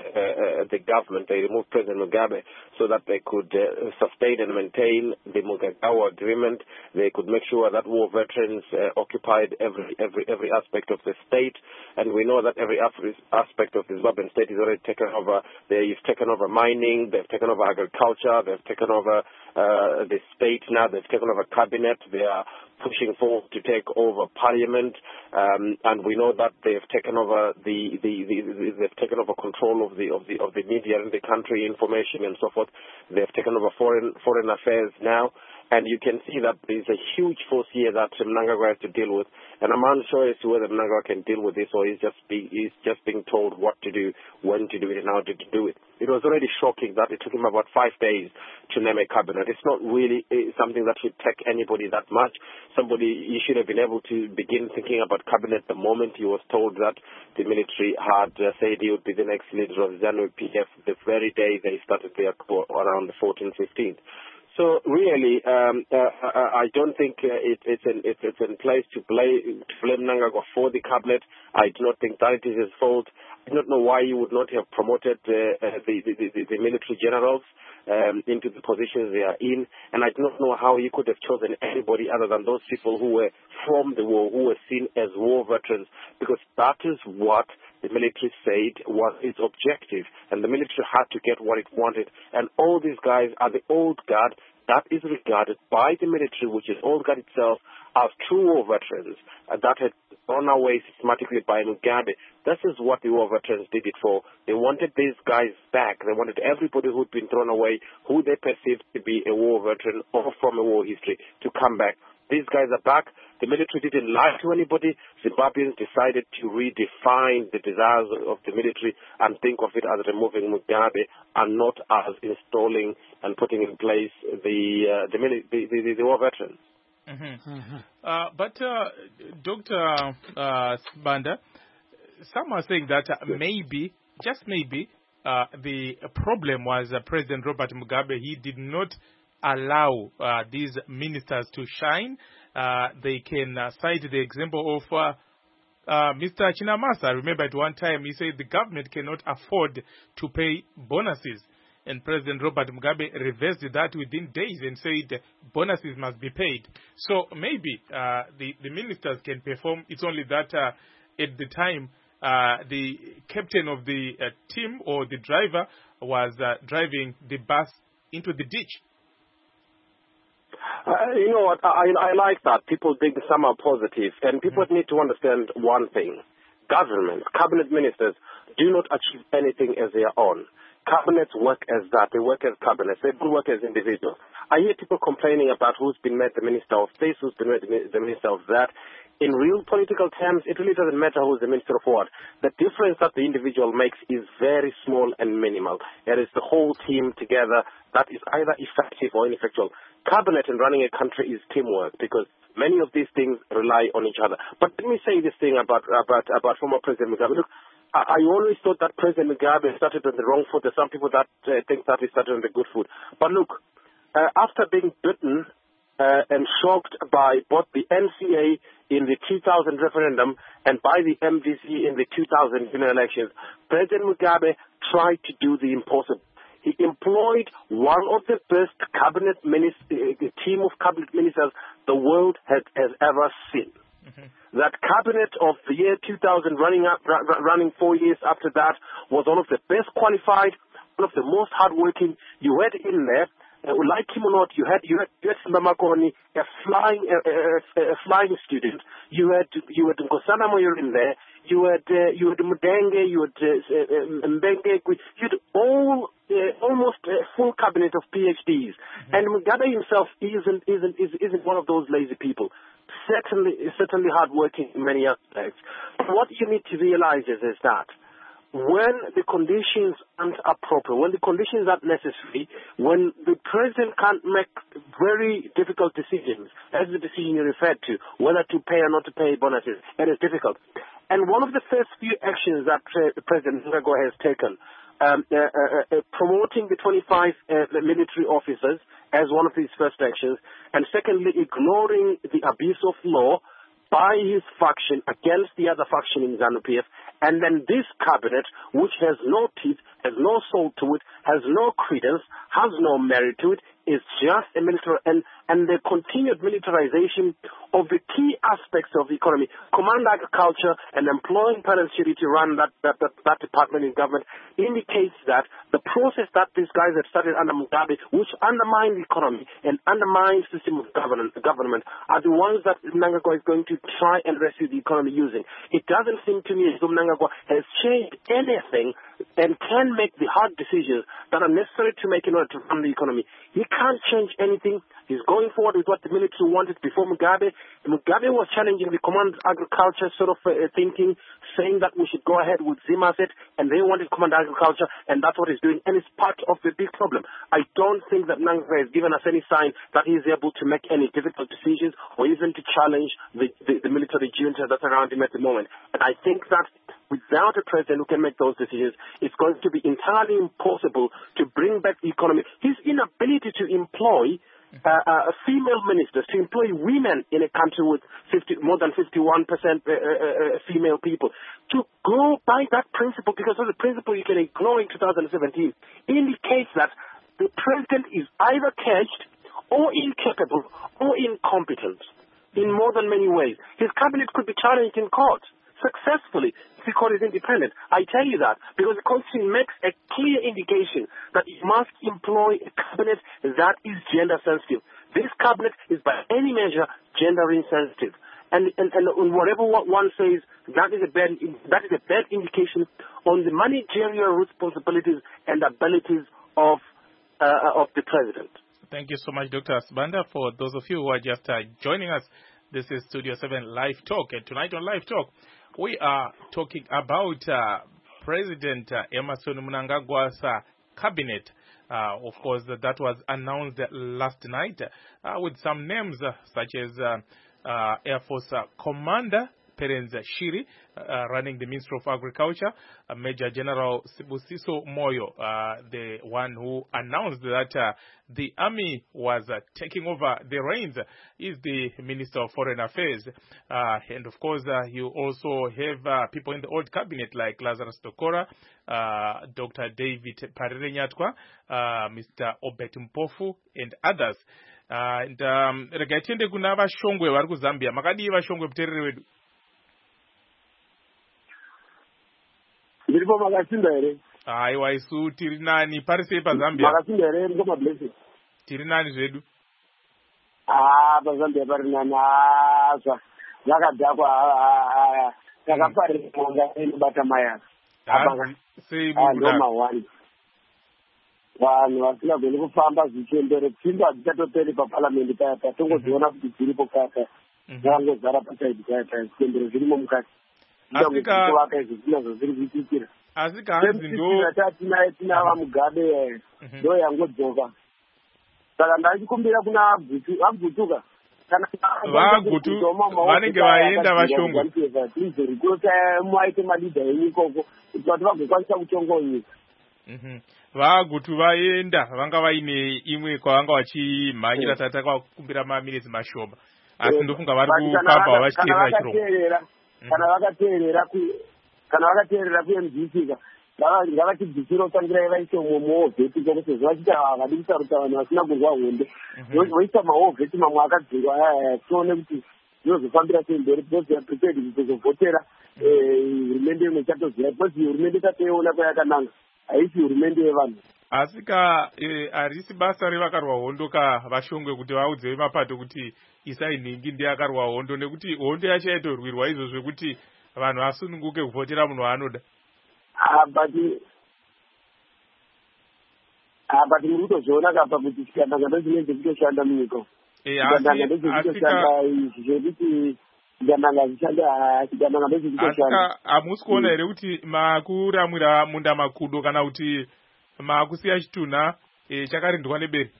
the government. They removed President Mugabe so that they could sustain and maintain the Mugabe agreement. They could make sure that war veterans occupied every aspect of the state. And we know that every aspect of the Zimbabwean state is already taken over. They've taken over mining. They've taken over agriculture. They've taken over the state now. They've taken over cabinet. They are pushing forward to take over parliament, and we know that they've taken over they've taken over control of the media in the country, information and so forth. They've taken over foreign affairs now. And you can see that there's a huge force here that Mnangagwa has to deal with. And I'm unsure as to whether Mnangagwa can deal with this or he's just being told what to do, when to do it, and how to do it. It was already shocking that it took him about 5 days to name a cabinet. It's not really something that should take anybody that much. He should have been able to begin thinking about cabinet the moment he was told that the military had said he would be the next leader of ZANU-PF the very day they started their coup around the 14th, 15th. So really, I don't think it's in place to blame Mnangagwa for the cabinet. I do not think that it is his fault. I don't know why he would not have promoted the military generals into the positions they are in, and I do not know how he could have chosen anybody other than those people who were from the war, who were seen as war veterans, because that is what the military said was its objective, and the military had to get what it wanted. And all these guys are the old guard that is regarded by the military, which is old guard itself, as true war veterans that had gone away systematically by Mugabe. This is what the war veterans did it for. They wanted these guys back. They wanted everybody who'd been thrown away, who they perceived to be a war veteran or from a war history, to come back. These guys are back. The military didn't lie to anybody. Zimbabweans decided to redefine the desires of the military and think of it as removing Mugabe and not as installing and putting in place the war veterans.
But Dr. Sibanda, some are saying that maybe, just maybe, the problem was President Robert Mugabe. He did not allow these ministers to shine. They can cite the example of Mr. Chinamasa. Remember at one time he said the government cannot afford to pay bonuses. And President Robert Mugabe reversed that within days and said bonuses must be paid. So maybe the ministers can perform. It's only that at the time the captain of the team or the driver was driving the bus into the ditch.
You know what? I like that. People think some are positive, and people need to understand one thing. Governments, cabinet ministers, do not achieve anything as their own. Cabinets work as that. They work as cabinets. They don't work as individuals. I hear people complaining about who's been made the minister of this, who's been made the minister of that. In real political terms, it really doesn't matter who's the minister of what. The difference that the individual makes is very small and minimal. It is the whole team together that is either effective or ineffectual. Cabinet and running a country is teamwork because many of these things rely on each other. But let me say this thing about former President Mugabe. Look, I always thought that President Mugabe started on the wrong foot. There's some people that think that he started on the good foot. But look, after being beaten and shocked by both the NCA in the 2000 referendum and by the MDC in the 2000 general elections, President Mugabe tried to do the impossible. He employed one of the best team of cabinet ministers the world has ever seen. That cabinet of the year 2000 running 4 years after that was one of the best qualified, one of the most hardworking. You had in there, like him or not, you had Simbamagoni, a flying student. You had Nkosana Moyo in there. You had Mudenge. You had Mbenge. You had almost a full cabinet of PhDs. And Mugabe himself isn't one of those lazy people. Certainly hardworking in many aspects. What you need to realize is that when the conditions aren't appropriate, when the conditions aren't necessary, when the president can't make very difficult decisions, as the decision you referred to, whether to pay or not to pay bonuses, it is difficult. And one of the first few actions that President Mnangagwa has taken, promoting the 25 military officers as one of his first actions, and secondly, ignoring the abuse of law by his faction against the other faction in ZANU-PF, and then this cabinet, which has no teeth, has no soul to it, has no credence, has no merit to it, is just a military, and the continued militarization of the key aspects of the economy. Command Agriculture and employing parents to run that department in government indicates that the process that these guys have started under Mugabe, which undermine the economy and undermine the system of government, are the ones that Mnangagwa is going to try and rescue the economy using. It doesn't seem to me as though Mnangagwa has changed anything and can make the hard decisions that are necessary to make in order to run the economy. He can't change anything. He's going forward with what the military wanted before Mugabe. Mugabe was challenging the Command Agriculture sort of thinking, saying that we should go ahead with Zimaset, and they wanted Command Agriculture, and that's what he's doing, and it's part of the big problem. I don't think that Mnangagwa has given us any sign that he's able to make any difficult decisions or even to challenge the military junta that's around him at the moment. And I think that without a president who can make those decisions, it's going to be entirely impossible to bring back the economy. His inability to employ female ministers, to employ women in a country with more than 51% female people, to go by that principle, because of the principle you can ignore in 2017, indicates that the president is either caged or incapable or incompetent in more than many ways. His cabinet could be challenged in court successfully if the court is independent. I tell you that because the Constitution makes a clear indication that it must employ a cabinet that is gender sensitive. This cabinet is by any measure gender insensitive. And whatever one says, that is a bad indication on the managerial responsibilities and abilities of the president.
Thank you so much, Dr. Sibanda. For those of you who are just joining us, this is Studio 7 Live Talk. And tonight on Live Talk, we are talking about President Emmerson Mnangagwa's cabinet. Of course, that was announced last night with some names such as Air Force Commander Perens Shiri, running the Ministry of Agriculture, Major General Sibusiso Moyo, the one who announced that the army was taking over the reins, is the Minister of Foreign Affairs. And of course, you also have people in the old cabinet like Lazarus Tokora, Dr. David Parerenyatwa, Mr. Obet Mpofu, and others. And regatende kuna vashongwe vari kuZambia. Makadi vashongwe muterere wedu.
Muripo makasinda here.
Aiwa isu tiri nani pari sei paZambia?
Makasinda here ngoma blessing.
Tiri nani zvedu?
PaZambia pari nani asa. Yakadhakwa takaparira mwanga inobata maya.
Sei mukudaro?
Wani. Vanhu vasingagoni kufamba zvichiendere pfimbo hadzichatoperi paparamendi paya patongodziona kuti dziripo kaka dzangozara pasaidi paya paya zviendere zvirimo mukati kuvaka izvo zvinazvo zviri kuitikira
asi kahanzi ndo
tina vamugabe ndo yangodzoka saka ndachikumbira kuna abvutuka kana
vagutu vanenge vaenda vashongwa
rikota muaite malidha enyu ikoko kuti vati vagokwanisa kutongawo nyika
vagutu vaenda vanga vaine imwe kwavanga vachimhanyira tata kwakumbira maminitsi mashoma asi ndofunga vari kufamba vachiteerera chirongwa
kana vakateerera kuMDC ngavachibvisira kutangira vaise muhovheti kokuti vachiti havadi kusaruta vanhu vasina kurwa honde voisa mahovheti mamwe akadzingwa tione kuti zvinozofambira sei mberi prepared kuzovhotera hurumende imwe chatoziva because hurumende tatoiona kwayakananga haisi hurumende yevanhu
asi harisi basa revakarwa hondo vashongwe kuti vaudze mapato kuti isai nhingi ndiye akarwa hondo nekuti hondo yacho yaitorwirwa izvo zvekuti vanhu vasununguke kuvhotera munhu waanoda
but muri kutozviona kapa kuti chikandanga ndochinenge chitoshanda munyika chikandanga ndochintoshanda izvi zvekuti chikandanga zvichanda chikandanga ndochintoshanda
hamusi kuona here kuti makuramwira munda makudo kana kuti makusiya chitunha chakarindwa neberi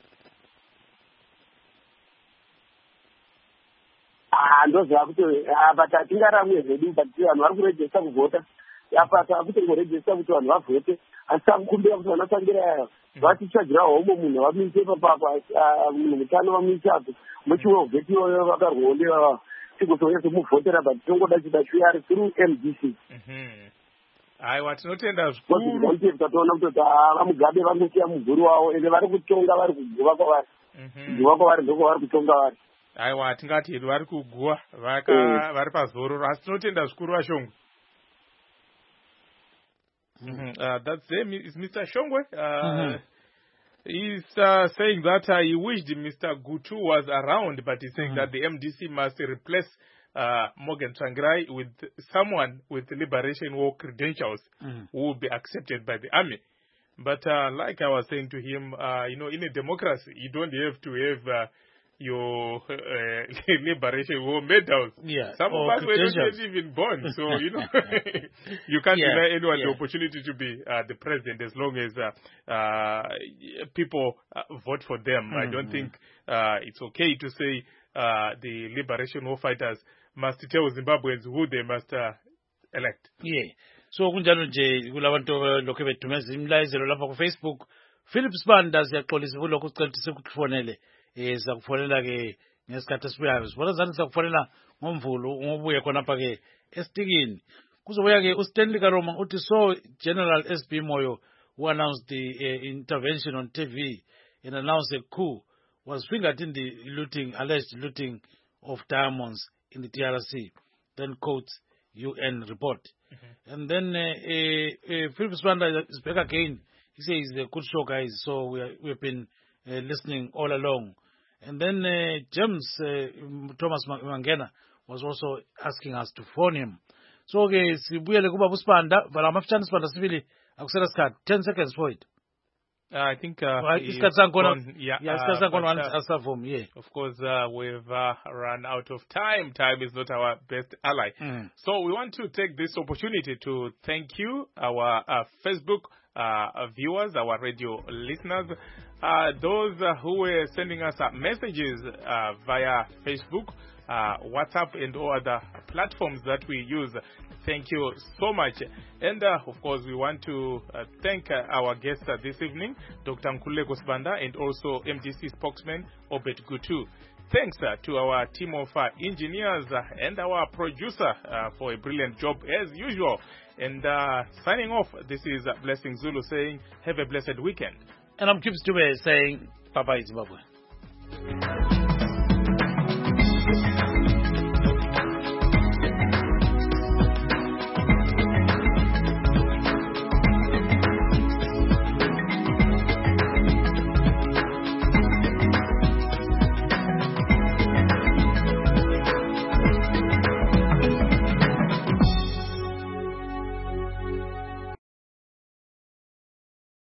ndoziva kuti but hatingaramwe zvedu but vanhu vari kurejesta kuvhota apa takutingorejesta kuti vanhu vavhote asi takukumbira kuti vanotangira vatichadzira homo munhu vamuise papapa munhu mutano vamuise apo muchiwe vheti iyoyo vakarwonde tigotonya semuvhotera but tongoda chida chiari through MDC
aiwa tinotenda zvikuru
tatoona kuti vamugabe vanosiya muvhuri wavo ende vari kutonga vari kuguva kwavari kuguva kwavari ndoko vari kutonga vari
aiwa hatingati hedu vari kuguva vari pazororo asi tinotenda zvikuru vashongwe that's them is Mr. Shongwe he's saying that he wished Mr. Gutu was around, but he's saying that the MDC must replace Morgan Tsvangirai with someone with liberation war credentials who will be accepted by the army. But like I was saying to him, in a democracy, you don't have to have your liberation war medals.
Yeah.
Some of us were not even born, so you can't deny anyone the opportunity to be the president as long as people vote for them. I don't think it's okay to say the liberation war fighters must tell Zimbabweans who they must elect.
Yeah. So kunjalo nje kulabantu lokho bethumeza imlayezelo lapha ku Facebook. Philip Sibanda siyaxolisa kulokho sicela sikufonele. Sakufonela ke ngesikhathi esibuyayo sibona zani sakufonela ngomvulo ngobuye khona lapha ke esitikini kuzobuya ke uStanley Karoma uthi so General SB Moyo who announced the intervention on TV and announced a coup was fingered in the alleged looting of diamonds in the DRC, then quotes UN report. And then Philip Sibanda is back again. He says it's a good show, guys, so we've been listening all along. And then James Thomas Mangena was also asking us to phone him. So okay, sibuyele kuba Sibanda, vala mafutshane Sibanda sibili akusela sikhathi 10 seconds for it.
I think
isikhathi sankhona isikhathi sankhona asavumi yeah.
Of course we've run out of time. Time is not our best ally. So we want to take this opportunity to thank you, our Facebook viewers, our radio listeners, those who were sending us messages via Facebook, WhatsApp and all other platforms that we use. Thank you so much. And of course we want to thank our guest this evening, Dr. Nkululeko Sibanda, and also MDC spokesman Obed Gutu. Thanks to our team of engineers and our producer for a brilliant job as usual. And signing off, this is Blessing Zulu saying, have a blessed weekend.
And I'm Kip Stube saying, bye-bye Zimbabwe.